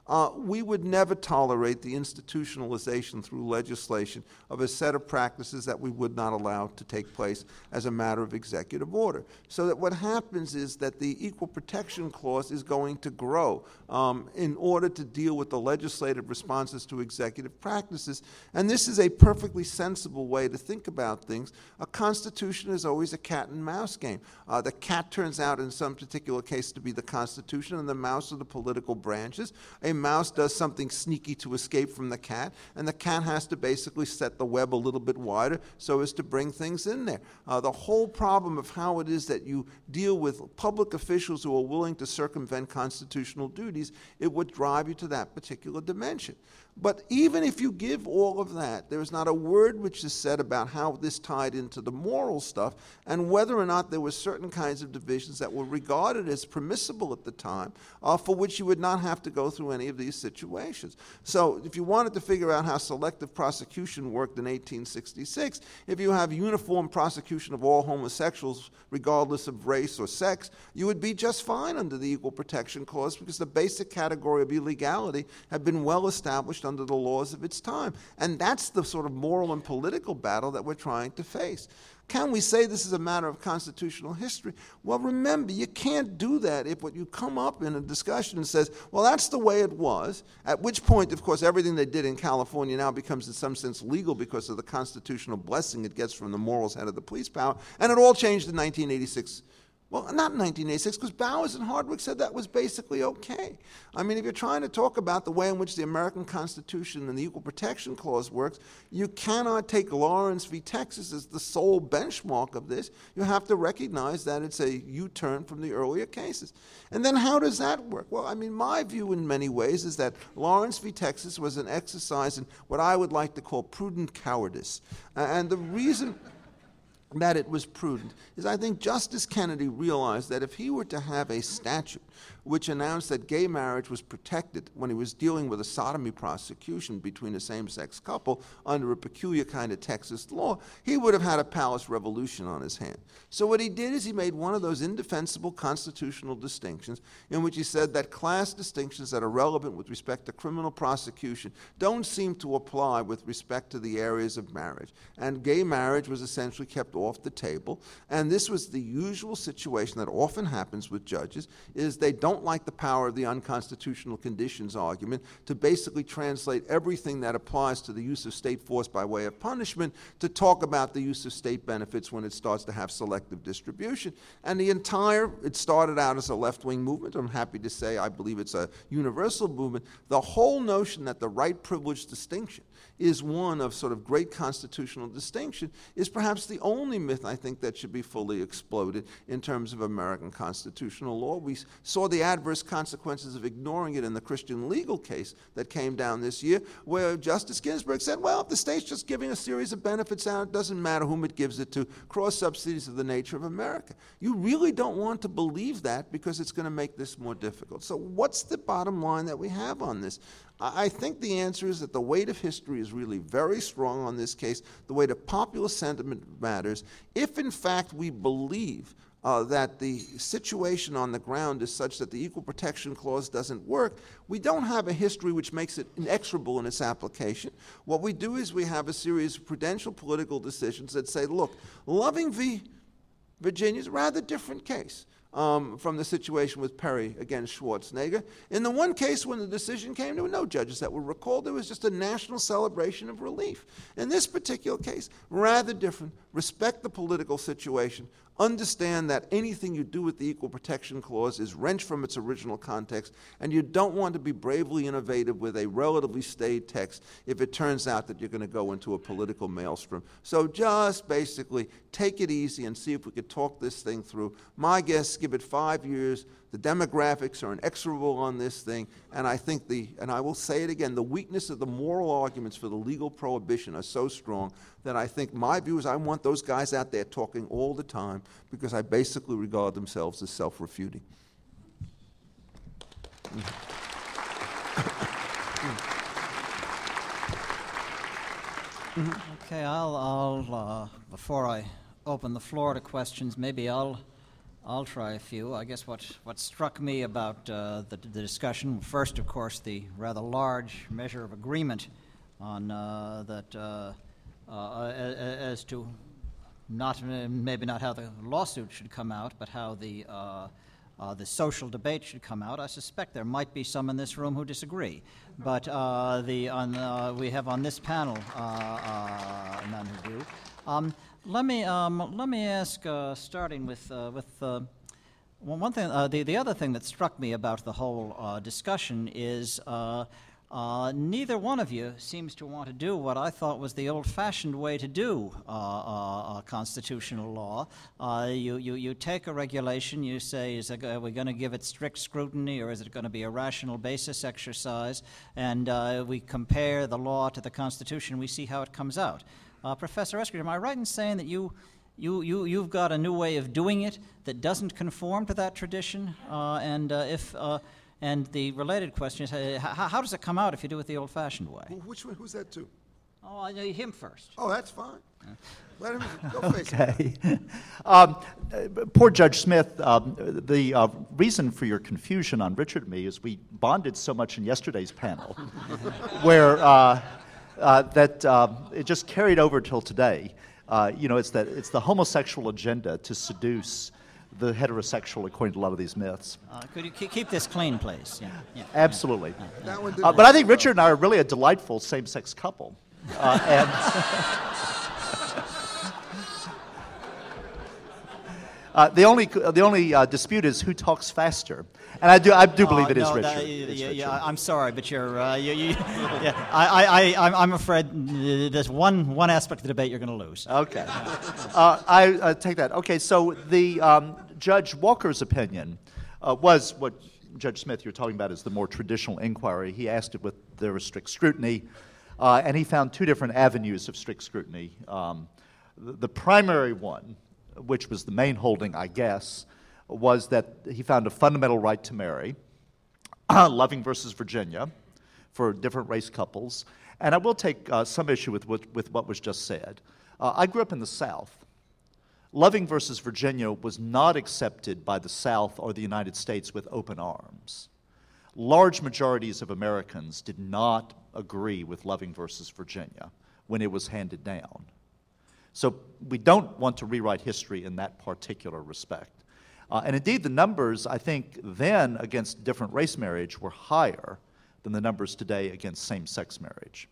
we would never tolerate the institutionalization through legislation of a set of practices that we would not allow to take place as a matter of executive order. So that what happens is that the Equal Protection Clause is going to grow in order to deal with the legislative responses to executive practices. And this is a perfectly sensible way to think about things. A constitution is always a cat and mouse game. The cat turns out in some particular case to be the Constitution, and the mouse are the political branches. A mouse does something sneaky to escape from the cat, and the cat has to basically set the web a little bit wider so as to bring things in there. The whole problem of how it is that you deal with public officials who are willing to circumvent constitutional duties, it would drive you to that particular dimension. But even if you give all of that, there is not a word which is said about how this tied into the moral stuff and whether or not there were certain kinds of divisions that were regarded as permissible at the time for which you would not have to go through any of these situations. So if you wanted to figure out how selective prosecution worked in 1866, if you have uniform prosecution of all homosexuals regardless of race or sex, you would be just fine under the Equal Protection Clause because the basic category of illegality had been well established under the laws of its time. And that's the sort of moral and political battle that we're trying to face. Can we say this is a matter of constitutional history? Well, remember, you can't do that if what you come up in a discussion and says, well, that's the way it was, at which point, of course, everything they did in California now becomes in some sense legal because of the constitutional blessing it gets from the morals head of the police power, and it all changed in 1986. Well, not in 1986, because Bowers and Hardwick said that was basically okay. I mean, if you're trying to talk about the way in which the American Constitution and the Equal Protection Clause works, you cannot take Lawrence v. Texas as the sole benchmark of this. You have to recognize that it's a U-turn from the earlier cases. And then how does that work? Well, I mean, my view in many ways is that Lawrence v. Texas was an exercise in what I would like to call prudent cowardice. And the reason that it was prudent is I think Justice Kennedy realized that if he were to have a statute which announced that gay marriage was protected when he was dealing with a sodomy prosecution between a same-sex couple under a peculiar kind of Texas law, he would have had a palace revolution on his hands. So what he did is he made one of those indefensible constitutional distinctions in which he said that class distinctions that are relevant with respect to criminal prosecution don't seem to apply with respect to the areas of marriage. And gay marriage was essentially kept off the table. And this was the usual situation that often happens with judges, is they don't like the power of the unconstitutional conditions argument to basically translate everything that applies to the use of state force by way of punishment to talk about the use of state benefits when it starts to have selective distribution. And it started out as a left-wing movement. I'm happy to say I believe it's a universal movement. The whole notion that the right-privilege distinction is one of sort of great constitutional distinction is perhaps the only myth, I think, that should be fully exploded in terms of American constitutional law. We saw the adverse consequences of ignoring it in the Christian legal case that came down this year, where Justice Ginsburg said, well, if the state's just giving a series of benefits out, it doesn't matter whom it gives it to, cross-subsidies of the nature of America. You really don't want to believe that because it's going to make this more difficult. So what's the bottom line that we have on this? I think the answer is that the weight of history is really very strong on this case. The weight of popular sentiment matters. If, in fact, we believe that the situation on the ground is such that the Equal Protection Clause doesn't work, we don't have a history which makes it inexorable in its application. What we do is we have a series of prudential political decisions that say, look, Loving v. Virginia is a rather different case from the situation with Perry against Schwarzenegger. In the one case when the decision came, there were no judges that were recalled. There was just a national celebration of relief. In this particular case, rather different. Respect the political situation. Understand that anything you do with the Equal Protection Clause is wrenched from its original context, and you don't want to be bravely innovative with a relatively staid text if it turns out that you're going to go into a political maelstrom. So just basically take it easy and see if we could talk this thing through. My guess, give it 5 years. The demographics are inexorable on this thing, and I think and I will say it again, the weakness of the moral arguments for the legal prohibition are so strong that I think my view is I want those guys out there talking all the time because I basically regard themselves as self-refuting. Okay, I'll before I open the floor to questions, maybe I'll I'll try a few. I guess what struck me about the discussion, first, of course, the rather large measure of agreement on as to maybe not how the lawsuit should come out, but how the social debate should come out. I suspect there might be some in this room who disagree, but we have on this panel none who do. Let me ask, starting with one thing. The other thing that struck me about the whole discussion is neither one of you seems to want to do what I thought was the old-fashioned way to do constitutional law. You take a regulation, you say, are we going to give it strict scrutiny, or is it going to be a rational basis exercise? And we compare the law to the Constitution, we see how it comes out. Professor Eskridge, am I right in saying that you've got a new way of doing it that doesn't conform to that tradition? And the related question is, how does it come out if you do it the old-fashioned way? Which one? Who's that to? Oh, I know him first. Oh, that's fine. Let him go face it. Okay. Poor Judge Smith, the reason for your confusion on Richard and me is we bonded so much in yesterday's panel where it just carried over till today. It's the homosexual agenda to seduce the heterosexual, according to a lot of these myths. Could you keep this clean, please? Yeah. Absolutely. That one But I think Richard and I are really a delightful same-sex couple. The only dispute is who talks faster, and I do believe it is Richard. I'm sorry, but I'm afraid there's one aspect of the debate you're going to lose. Okay, I take that. Okay, so the Judge Walker's opinion was what Judge Smith you're talking about is the more traditional inquiry. He asked it with there was strict scrutiny, and he found two different avenues of strict scrutiny. The primary one, which was the main holding, I guess, was that he found a fundamental right to marry, Loving versus Virginia, for different race couples. And I will take some issue with what was just said. I grew up in the South. Loving versus Virginia was not accepted by the South or the United States with open arms. Large majorities of Americans did not agree with Loving versus Virginia when it was handed down. So we don't want to rewrite history in that particular respect. And indeed, the numbers, I think, then against different race marriage were higher than the numbers today against same-sex marriage.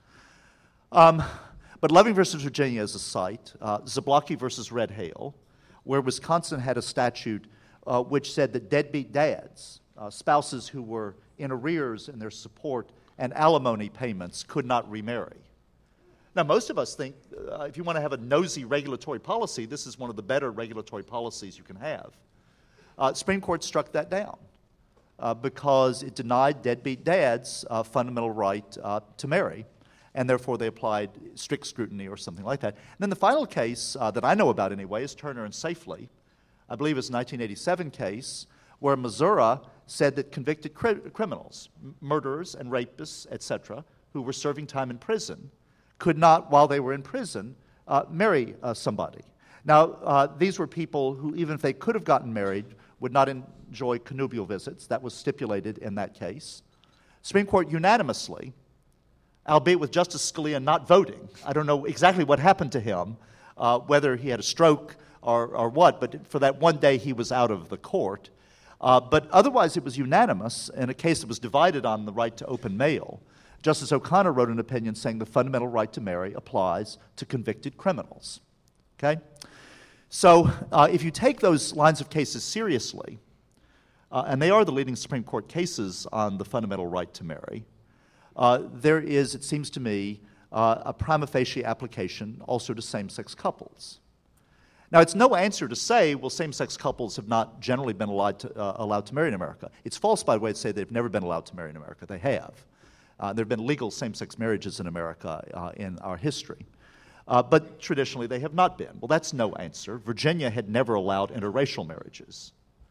But Loving versus Virginia is a site, Zablocki versus Red Hale, where Wisconsin had a statute which said that deadbeat dads, spouses who were in arrears in their support and alimony payments, could not remarry. Now, most of us think if you want to have a nosy regulatory policy, this is one of the better regulatory policies you can have. Supreme Court struck that down because it denied deadbeat dads a fundamental right to marry, and therefore they applied strict scrutiny or something like that. And then the final case that I know about anyway is Turner and Safely. I believe it's a 1987 case where Missouri said that convicted criminals, murderers and rapists, etc., who were serving time in prison, could not, while they were in prison, marry somebody. Now, these were people who, even if they could have gotten married, would not enjoy connubial visits. That was stipulated in that case. Supreme Court unanimously, albeit with Justice Scalia not voting, I don't know exactly what happened to him, whether he had a stroke or what, but for that one day he was out of the court. But otherwise it was unanimous in a case that was divided on the right to open mail. Justice O'Connor wrote an opinion saying the fundamental right to marry applies to convicted criminals. Okay? So if you take those lines of cases seriously, and they are the leading Supreme Court cases on the fundamental right to marry, there is, it seems to me, a prima facie application also to same-sex couples. Now, it's no answer to say, well, same-sex couples have not generally been allowed to marry in America. It's false, by the way, to say they've never been allowed to marry in America. They have. There have been legal same-sex marriages in America in our history. But traditionally, they have not been. Well, that's no answer. Virginia had never allowed interracial marriages.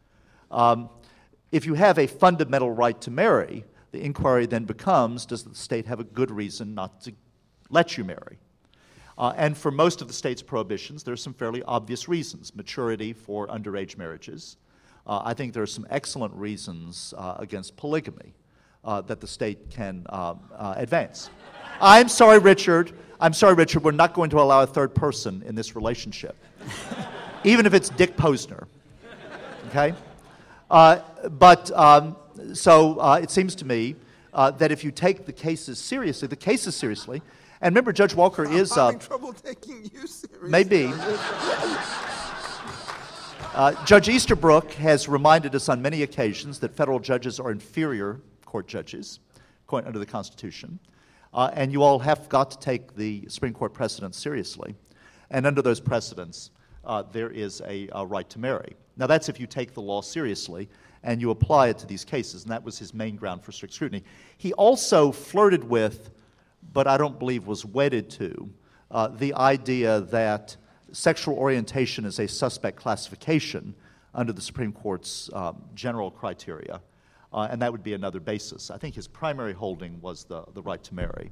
If you have a fundamental right to marry, the inquiry then becomes, does the state have a good reason not to let you marry? And for most of the state's prohibitions, there are some fairly obvious reasons. Maturity for underage marriages. I think there are some excellent reasons against polygamy that the state can advance. I'm sorry, Richard. We're not going to allow a third person in this relationship, even if it's Dick Posner. Okay? So it seems to me that if you take the cases seriously, and remember, Judge Walker is... I'm having trouble taking you seriously. Maybe. Judge Easterbrook has reminded us on many occasions that federal judges are inferior court judges, under the Constitution. And you all have got to take the Supreme Court precedents seriously. And under those precedents, there is a right to marry. Now, that's if you take the law seriously and you apply it to these cases, and that was his main ground for strict scrutiny. He also flirted with, but I don't believe was wedded to, the idea that sexual orientation is a suspect classification under the Supreme Court's general criteria, and that would be another basis. I think his primary holding was the right to marry.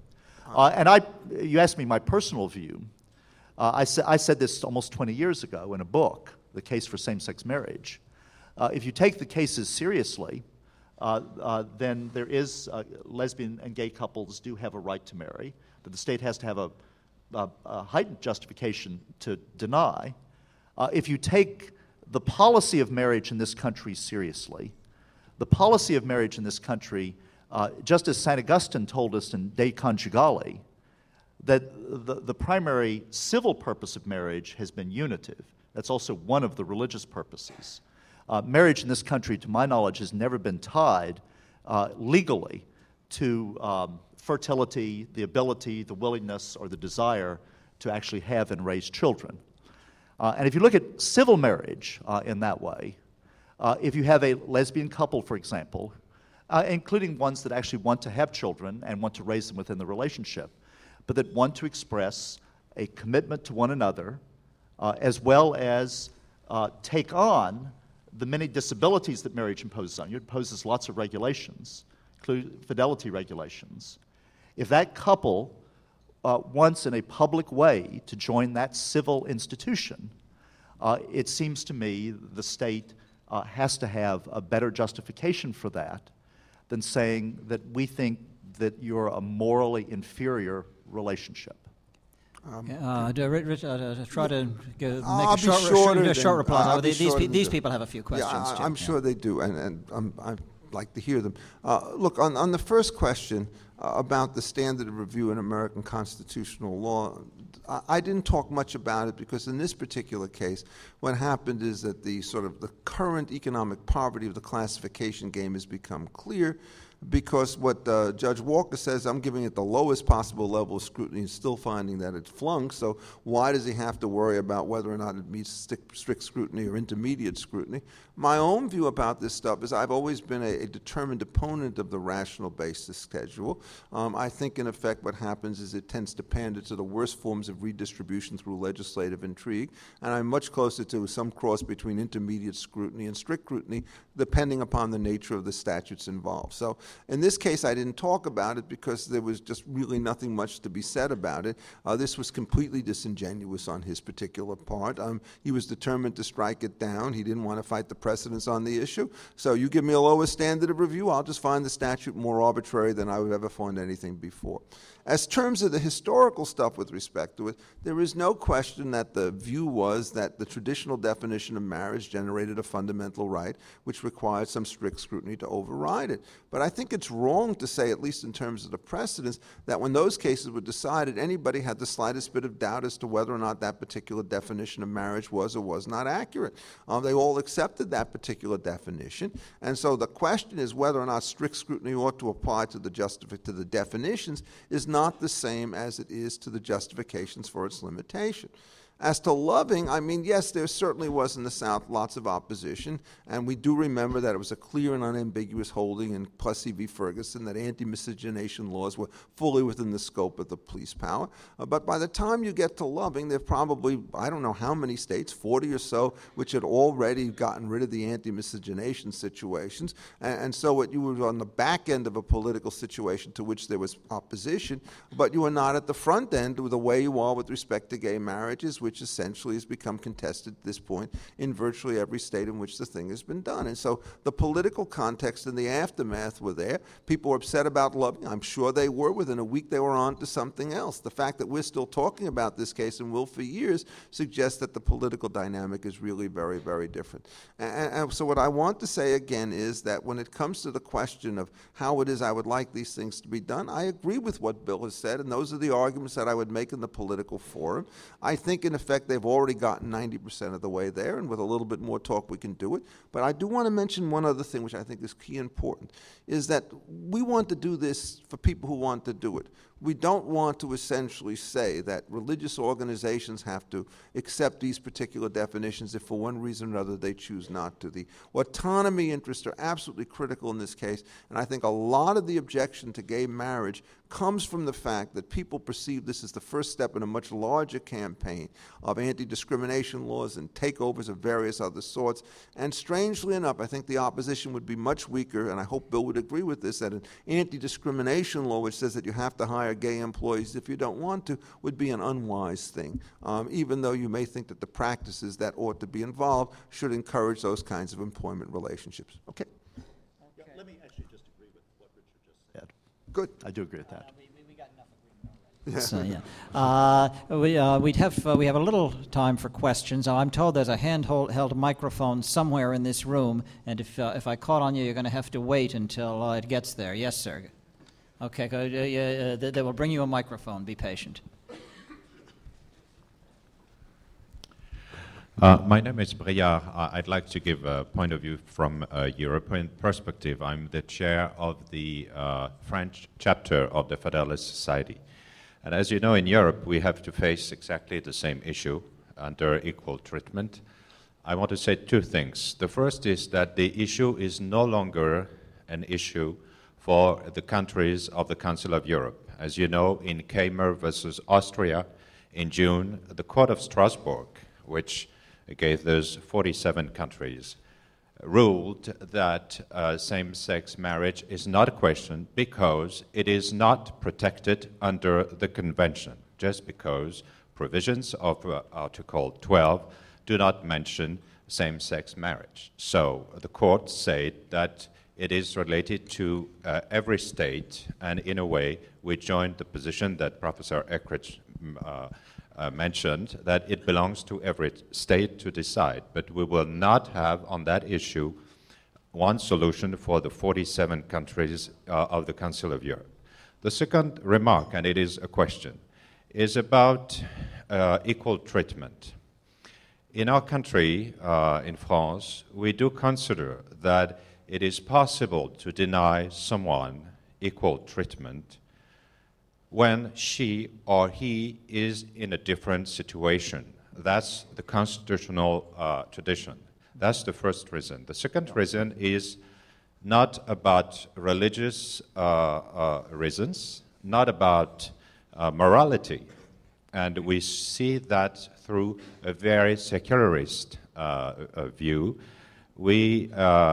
You asked me my personal view. I said this almost 20 years ago in a book, The Case for Same-Sex Marriage. If you take the cases seriously, then there is, lesbian and gay couples do have a right to marry, but the state has to have a heightened justification to deny. If you take the policy of marriage in this country seriously, the policy of marriage in this country, just as St. Augustine told us in De Conjugale, that the primary civil purpose of marriage has been unitive. That's also one of the religious purposes. Marriage in this country, to my knowledge, has never been tied legally to fertility, the ability, the willingness, or the desire to actually have and raise children. And if you look at civil marriage in that way, if you have a lesbian couple, for example, including ones that actually want to have children and want to raise them within the relationship, but that want to express a commitment to one another, as well as take on the many disabilities that marriage imposes on you. It imposes lots of regulations, including fidelity regulations. If that couple wants in a public way to join that civil institution, it seems to me the state has to have a better justification for that than saying that we think that you're a morally inferior relationship. Try to make I'll a be shorter short reply. I'll be shorter These than- people have a few questions, Yeah, too. I'm sure they do, and I'd like to hear them. Look, on the first question about the standard of review in American constitutional law, I didn't talk much about it because in this particular case, what happened is that the current economic poverty of the classification game has become clear, because what Judge Walker says, I'm giving it the lowest possible level of scrutiny and still finding that it flunks, so why does he have to worry about whether or not it meets strict scrutiny or intermediate scrutiny? My own view about this stuff is I've always been a determined opponent of the rational basis schedule. I think, in effect, what happens is it tends to pander to the worst forms of redistribution through legislative intrigue, and I'm much closer to some cross between intermediate scrutiny and strict scrutiny, depending upon the nature of the statutes involved. So in this case, I didn't talk about it because there was just really nothing much to be said about it. This was completely disingenuous on his particular part. He was determined to strike it down. He didn't want to fight the precedents on the issue. So you give me a lower standard of review, I'll just find the statute more arbitrary than I would ever find anything before. As terms of the historical stuff with respect to it, there is no question that the view was that the traditional definition of marriage generated a fundamental right, which required some strict scrutiny to override it. But I think it's wrong to say, at least in terms of the precedents, that when those cases were decided, anybody had the slightest bit of doubt as to whether or not that particular definition of marriage was or was not accurate. They all accepted that particular definition, and so the question is whether or not strict scrutiny ought to apply to the definitions is not the same as it is to the justifications for its limitation. As to Loving, I mean, yes, there certainly was in the South lots of opposition, and we do remember that it was a clear and unambiguous holding in Plessy v. Ferguson that anti-miscegenation laws were fully within the scope of the police power. But by the time you get to Loving, there are probably, I don't know how many states, 40 or so, which had already gotten rid of the anti-miscegenation situations. And so you were on the back end of a political situation to which there was opposition, but you were not at the front end the way you are with respect to gay marriages, which essentially has become contested at this point in virtually every state in which the thing has been done. And so the political context and the aftermath were there. People were upset about Loving. I'm sure they were. Within a week, they were on to something else. The fact that we're still talking about this case and will for years suggests that the political dynamic is really very, very different. And so what I want to say again is that when it comes to the question of how it is I would like these things to be done, I agree with what Bill has said, and those are the arguments that I would make in the political forum. I think, in effect, they've already gotten 90% of the way there, and with a little bit more talk, we can do it. But I do want to mention one other thing, which I think is key important, is that we want to do this for people who want to do it. We don't want to essentially say that religious organizations have to accept these particular definitions if for one reason or another they choose not to. The autonomy interests are absolutely critical in this case, and I think a lot of the objection to gay marriage comes from the fact that people perceive this as the first step in a much larger campaign of anti-discrimination laws and takeovers of various other sorts. And strangely enough, I think the opposition would be much weaker, and I hope Bill would agree with this, that an anti-discrimination law which says that you have to hire gay employees if you don't want to would be an unwise thing, even though you may think that the practices that ought to be involved should encourage those kinds of employment relationships. Okay. Yeah, let me actually just agree with what Richard just said. Good. I do agree with that. We got enough agreement already. So, yeah. We have a little time for questions. I'm told there's a handheld microphone somewhere in this room, and if I call on you, you're going to have to wait until it gets there. Yes, sir. Okay, they will bring you a microphone. Be patient. My name is Briard. I'd like to give a point of view from a European perspective. I'm the chair of the French chapter of the Federalist Society. And as you know, in Europe, we have to face exactly the same issue under equal treatment. I want to say two things. The first is that the issue is no longer an issue for the countries of the Council of Europe. As you know, in Keimer versus Austria in June, the Court of Strasbourg, which gave those 47 countries, ruled that same-sex marriage is not a question because it is not protected under the convention, just because provisions of Article 12 do not mention same-sex marriage. So the court said that it is related to every state, and in a way, we joined the position that Professor Eckrich mentioned, that it belongs to every state to decide. But we will not have on that issue one solution for the 47 countries of the Council of Europe. The second remark, and it is a question, is about equal treatment. In our country, in France, we do consider that it is possible to deny someone equal treatment when she or he is in a different situation. That's the constitutional tradition. That's the first reason. The second reason is not about religious reasons, not about morality. And we see that through a very secularist view. We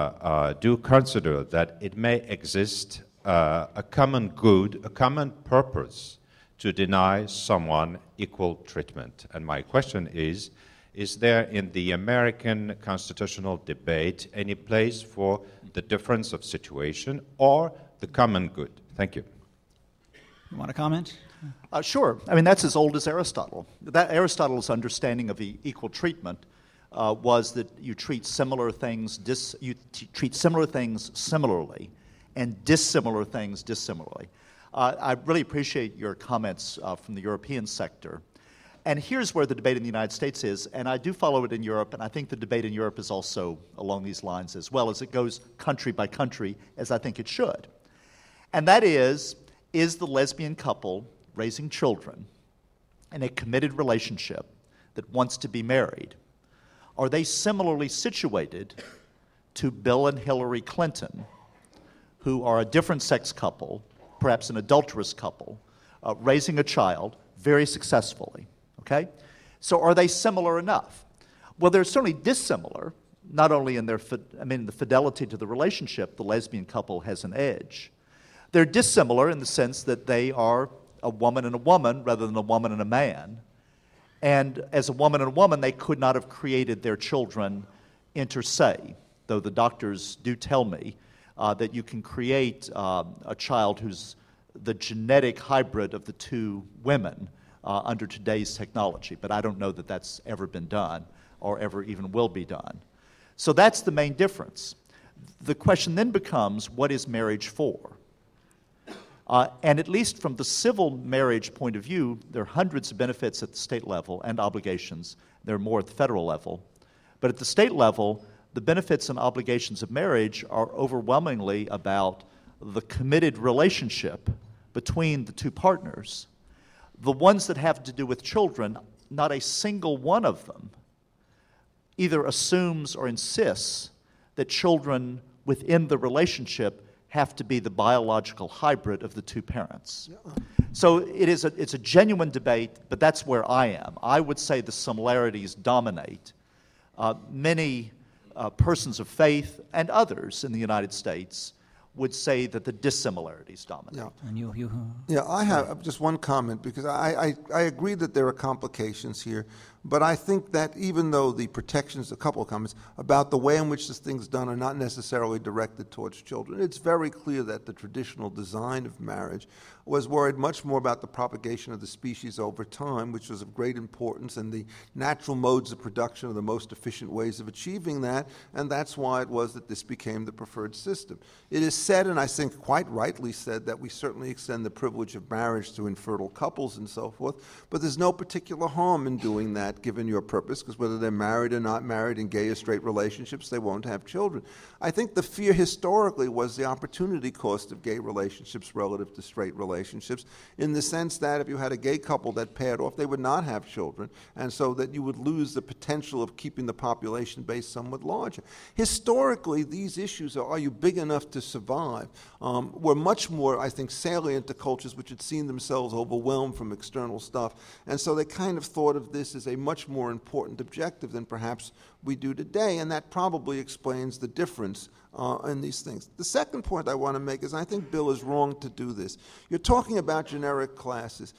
do consider that it may exist a common good, a common purpose to deny someone equal treatment. And my question is there in the American constitutional debate any place for the difference of situation or the common good? Thank you. You want to comment? Sure. I mean, that's as old as Aristotle. That Aristotle's understanding of equal treatment was that you treat similar things treat similar things similarly and dissimilar things dissimilarly. I really appreciate your comments from the European sector. And here's where the debate in the United States is, and I do follow it in Europe, and I think the debate in Europe is also along these lines as well, as it goes country by country, as I think it should. And that is the lesbian couple raising children in a committed relationship that wants to be married, are they similarly situated to Bill and Hillary Clinton, who are a different sex couple, perhaps an adulterous couple, raising a child very successfully? Okay? So are they similar enough? Well, they're certainly dissimilar, not only in the fidelity to the relationship, the lesbian couple has an edge. They're dissimilar in the sense that they are a woman and a woman rather than a woman and a man. And as a woman and a woman, they could not have created their children inter se, though the doctors do tell me that you can create a child who's the genetic hybrid of the two women under today's technology. But I don't know that that's ever been done or ever even will be done. So that's the main difference. The question then becomes, what is marriage for? And at least from the civil marriage point of view, there are hundreds of benefits at the state level and obligations. There are more at the federal level. But at the state level, the benefits and obligations of marriage are overwhelmingly about the committed relationship between the two partners. The ones that have to do with children, not a single one of them either assumes or insists that children within the relationship have to be the biological hybrid of the two parents. Yeah. So it's a genuine debate, but that's where I am. I would say the similarities dominate. Many persons of faith and others in the United States would say that the dissimilarities dominate. Yeah. And Yeah, I have just one comment, because I agree that there are complications here, but I think that even though the protections, a couple of comments, about the way in which this thing's done are not necessarily directed towards children, it's very clear that the traditional design of marriage was worried much more about the propagation of the species over time, which was of great importance, and the natural modes of production are the most efficient ways of achieving that, and that's why it was that this became the preferred system. It is said, and I think quite rightly said, that we certainly extend the privilege of marriage to infertile couples and so forth, but there's no particular harm in doing that given your purpose, because whether they're married or not married in gay or straight relationships, they won't have children. I think the fear historically was the opportunity cost of gay relationships relative to straight relationships, in the sense that if you had a gay couple that paired off, they would not have children, and so that you would lose the potential of keeping the population base somewhat larger. Historically, these issues, are you big enough to survive, were much more, I think, salient to cultures which had seen themselves overwhelmed from external stuff, and so they kind of thought of this as a much more important objective than perhaps we do today, and that probably explains the difference in these things. The second point I want to make is I think Bill is wrong to do this. You're talking about generic classes.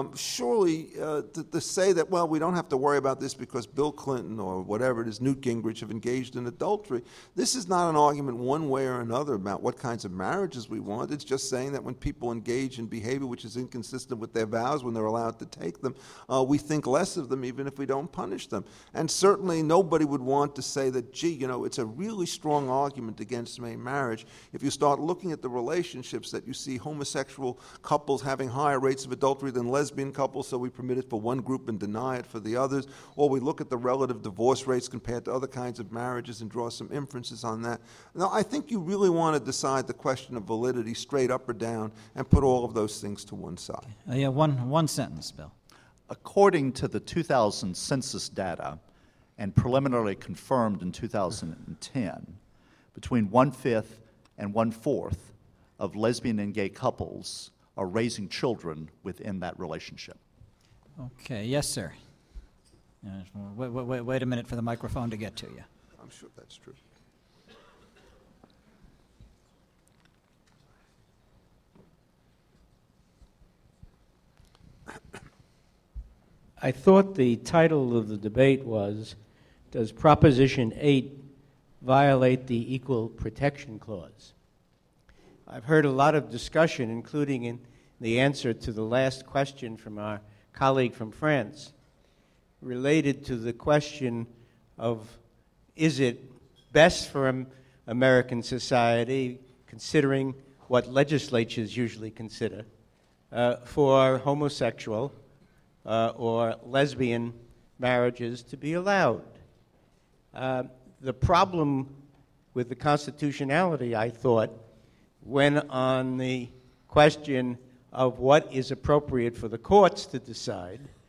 Surely to say that, well, we don't have to worry about this because Bill Clinton or whatever it is, Newt Gingrich, have engaged in adultery, this is not an argument one way or another about what kinds of marriages we want. It's just saying that when people engage in behavior which is inconsistent with their vows when they're allowed to take them, we think less of them even if we don't punish them. And certainly nobody would want to say that, gee, you know, it's a really strong argument against gay marriage if you start looking at the relationships that you see homosexual couples having higher rates of adultery than lesbian couples, so we permit it for one group and deny it for the others, or we look at the relative divorce rates compared to other kinds of marriages and draw some inferences on that. Now, I think you really want to decide the question of validity straight up or down and put all of those things to one side. Yeah, one sentence, Bill. According to the 2000 census data, and preliminarily confirmed in 2010, between 1/5 and 1/4 of lesbian and gay couples are raising children within that relationship. Okay, yes, sir. Wait a minute for the microphone to get to you. I'm sure that's true. I thought the title of the debate was, does Proposition 8 violate the Equal Protection Clause? I've heard a lot of discussion, including in the answer to the last question from our colleague from France, related to the question of, is it best for American society, considering what legislatures usually consider, for homosexual or lesbian marriages to be allowed? The problem with the constitutionality, I thought, went on the question of what is appropriate for the courts to decide,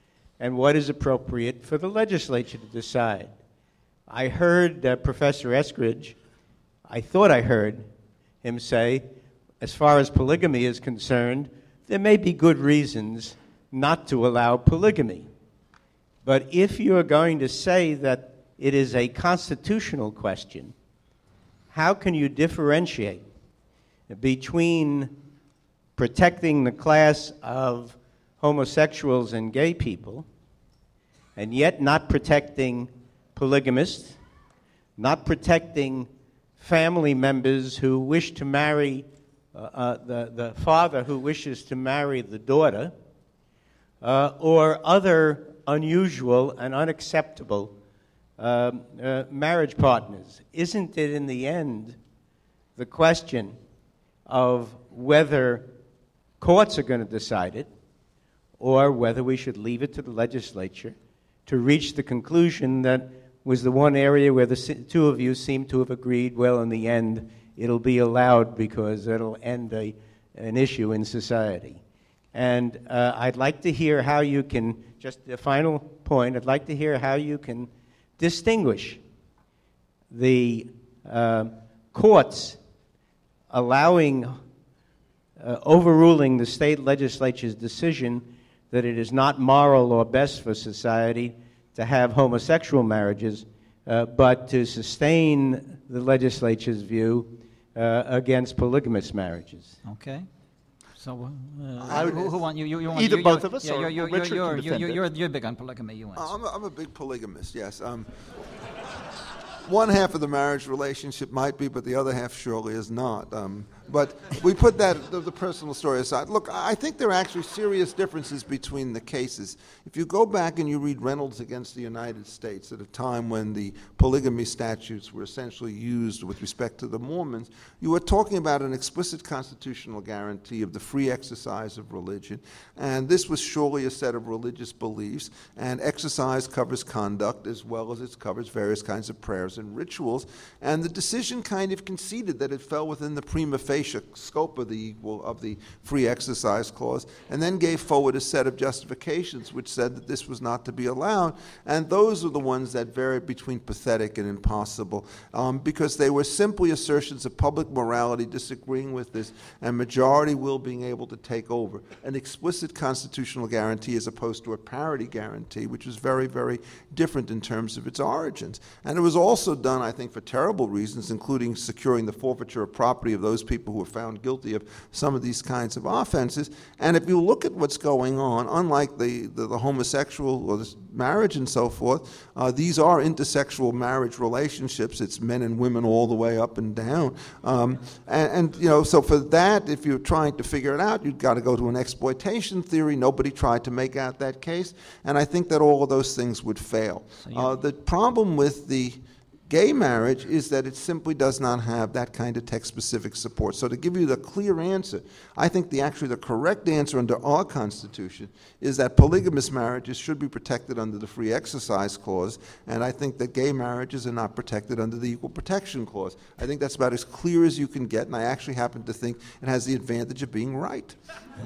and what is appropriate for the legislature to decide. I heard Professor Eskridge, I thought I heard him say, as far as polygamy is concerned, there may be good reasons not to allow polygamy. But if you're going to say that it is a constitutional question, how can you differentiate between protecting the class of homosexuals and gay people and yet not protecting polygamists, not protecting family members who wish to marry the father who wishes to marry the daughter, or other unusual and unacceptable marriage partners? Isn't it, in the end, the question of whether courts are going to decide it or whether we should leave it to the legislature to reach the conclusion that was the one area where the two of you seem to have agreed, well, in the end, it'll be allowed because it'll end an issue in society? And I'd like to hear how you can, just a final point, I'd like to hear how you can distinguish the courts allowing, overruling the state legislature's decision that it is not moral or best for society to have homosexual marriages, but to sustain the legislature's view against polygamous marriages. Okay. So, who want you? You want Either you, both of us, yeah, or Richard can defend it. you're big on polygamy. You answer. I'm a big polygamist, yes. One half of the marriage relationship might be, but the other half surely is not. But we put that, the personal story aside. Look, I think there are actually serious differences between the cases. If you go back and you read Reynolds against the United States at a time when the polygamy statutes were essentially used with respect to the Mormons, you were talking about an explicit constitutional guarantee of the free exercise of religion. And this was surely a set of religious beliefs. And exercise covers conduct as well as it covers various kinds of prayers and rituals. And the decision kind of conceded that it fell within the prima facie scope of the free exercise clause, and then gave forward a set of justifications which said that this was not to be allowed. And those are the ones that varied between pathetic and impossible, because they were simply assertions of public morality disagreeing with this and majority will being able to take over. An explicit constitutional guarantee as opposed to a parity guarantee, which was very, very different in terms of its origins. And it was also done, I think, for terrible reasons, including securing the forfeiture of property of those people who were found guilty of some of these kinds of offenses. And if you look at what's going on, unlike the homosexual or this marriage and so forth, these are intersexual marriage relationships. It's men and women all the way up and down. And you know, so for that, if you're trying to figure it out, you've got to go to an exploitation theory. Nobody tried to make out that case. And I think that all of those things would fail. The problem with the gay marriage is that it simply does not have that kind of text-specific support. So to give you the clear answer, I think the correct answer under our Constitution is that polygamous marriages should be protected under the Free Exercise Clause, and I think that gay marriages are not protected under the Equal Protection Clause. I think that's about as clear as you can get, and I actually happen to think it has the advantage of being right.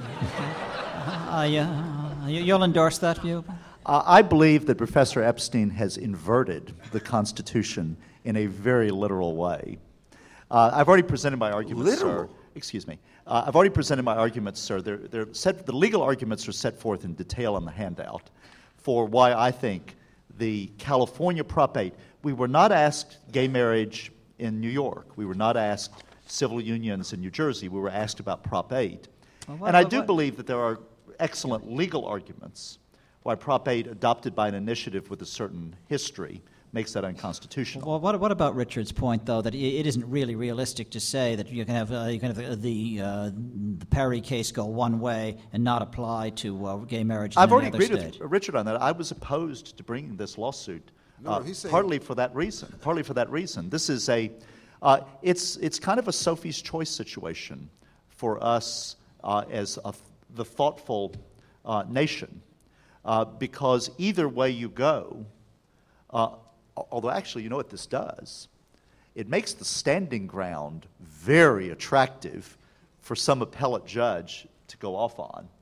You'll endorse that view? I believe that Professor Epstein has inverted the Constitution in a very literal way. I've already presented my arguments, sir. Excuse me. I've already presented my arguments, sir. The legal arguments are set forth in detail on the handout for why I think the California Prop 8, we were not asked gay marriage in New York. We were not asked civil unions in New Jersey. We were asked about Prop 8. And I do believe that there are excellent legal arguments why Prop 8, adopted by an initiative with a certain history, makes that unconstitutional. Well, what about Richard's point, though, that it isn't really realistic to say that you can have the Perry case go one way and not apply to gay marriage in I've any already other agreed state? with Richard on that. I was opposed to bringing this lawsuit, he's saying partly for that reason. This is it's kind of a Sophie's Choice situation for us as the thoughtful nation. Because either way you go, although actually, you know what this does? It makes the standing ground very attractive for some appellate judge to go off on.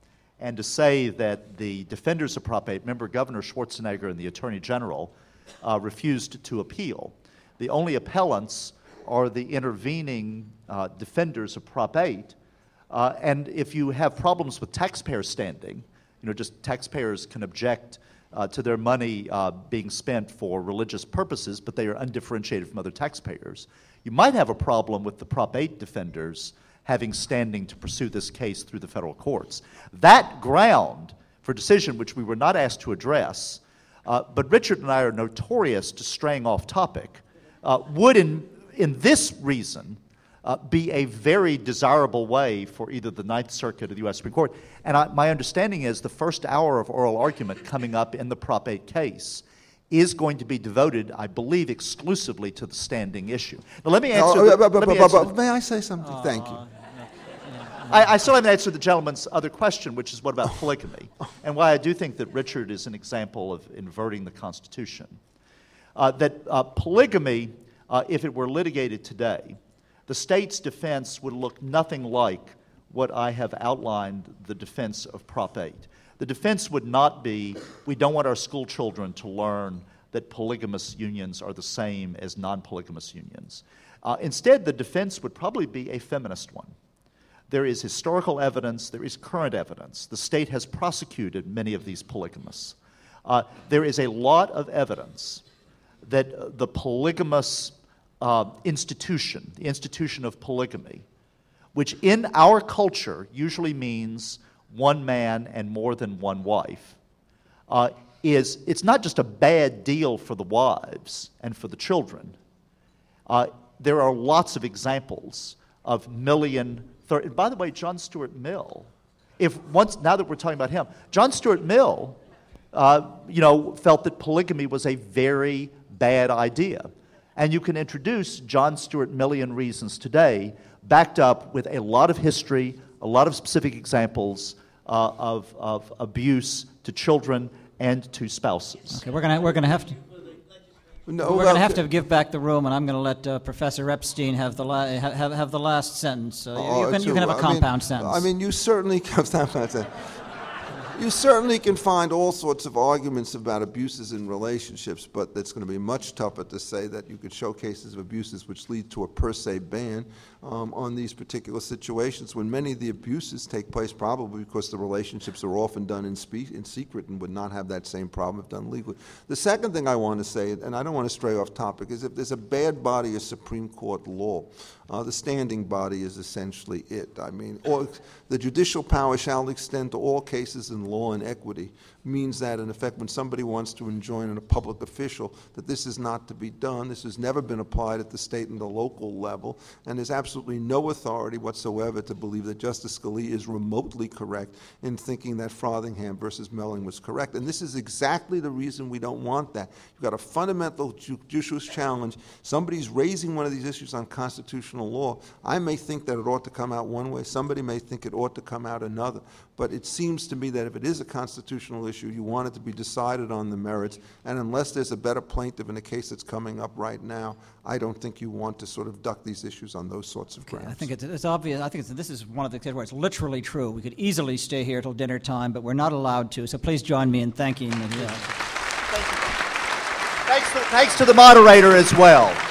and to say that the defenders of Prop 8, remember Governor Schwarzenegger and the Attorney General, refused to appeal. The only appellants are the intervening defenders of Prop 8. And if you have problems with taxpayer standing, just taxpayers can object to their money being spent for religious purposes, but they are undifferentiated from other taxpayers. You might have a problem with the Prop 8 defenders having standing to pursue this case through the federal courts. That ground for decision, which we were not asked to address, but Richard and I are notorious to straying off topic, would in this reason be a very desirable way for either the Ninth Circuit or the U.S. Supreme Court. And my understanding is the first hour of oral argument coming up in the Prop 8 case is going to be devoted, I believe, exclusively to the standing issue. Now, let me answer. May I say something? Thank you. I still haven't answered the gentleman's other question, which is what about polygamy, and why I do think that Richard is an example of inverting the Constitution. Polygamy, if it were litigated today, the state's defense would look nothing like what I have outlined the defense of Prop 8. The defense would not be, we don't want our school children to learn that polygamous unions are the same as non-polygamous unions. Instead, the defense would probably be a feminist one. There is historical evidence, there is current evidence. The state has prosecuted many of these polygamists. There is a lot of evidence that the polygamous institution, the institution of polygamy, which in our culture usually means one man and more than one wife, it's not just a bad deal for the wives and for the children. There are lots of examples of and by the way, John Stuart Mill, now that we're talking about him, John Stuart Mill, felt that polygamy was a very bad idea. And you can introduce John Stuart Millian reasons today, backed up with a lot of history, a lot of specific examples of abuse to children and to spouses. Okay, we're gonna have to. We're going to have to give back the room, and I'm going to let Professor Epstein have the last sentence. You can have a compound sentence. I mean, you certainly You certainly can find all sorts of arguments about abuses in relationships, but it's going to be much tougher to say that you could show cases of abuses which lead to a per se ban on these particular situations, when many of the abuses take place probably because the relationships are often done in secret and would not have that same problem if done legally. The second thing I want to say, and I don't want to stray off topic, is if there's a bad body of Supreme Court law, the standing body is essentially it. I mean, the judicial power shall extend to all cases in law and equity means that, in effect, when somebody wants to enjoin a public official that this is not to be done, this has never been applied at the state and the local level, and there's absolutely no authority whatsoever to believe that Justice Scalia is remotely correct in thinking that Frothingham versus Melling was correct. And this is exactly the reason we don't want that. You've got a fundamental judicial challenge. Somebody's raising one of these issues on constitutional law. I may think that it ought to come out one way. Somebody may think it ought to come out another. But it seems to me that if it is a constitutional issue, you want it to be decided on the merits. And unless there's a better plaintiff in a case that's coming up right now, I don't think you want to sort of duck these issues on those sorts of grounds. I think it's obvious. I think this is one of the cases where it's literally true. We could easily stay here till dinner time, but we're not allowed to. So please join me in thanking him. Thanks to the moderator as well.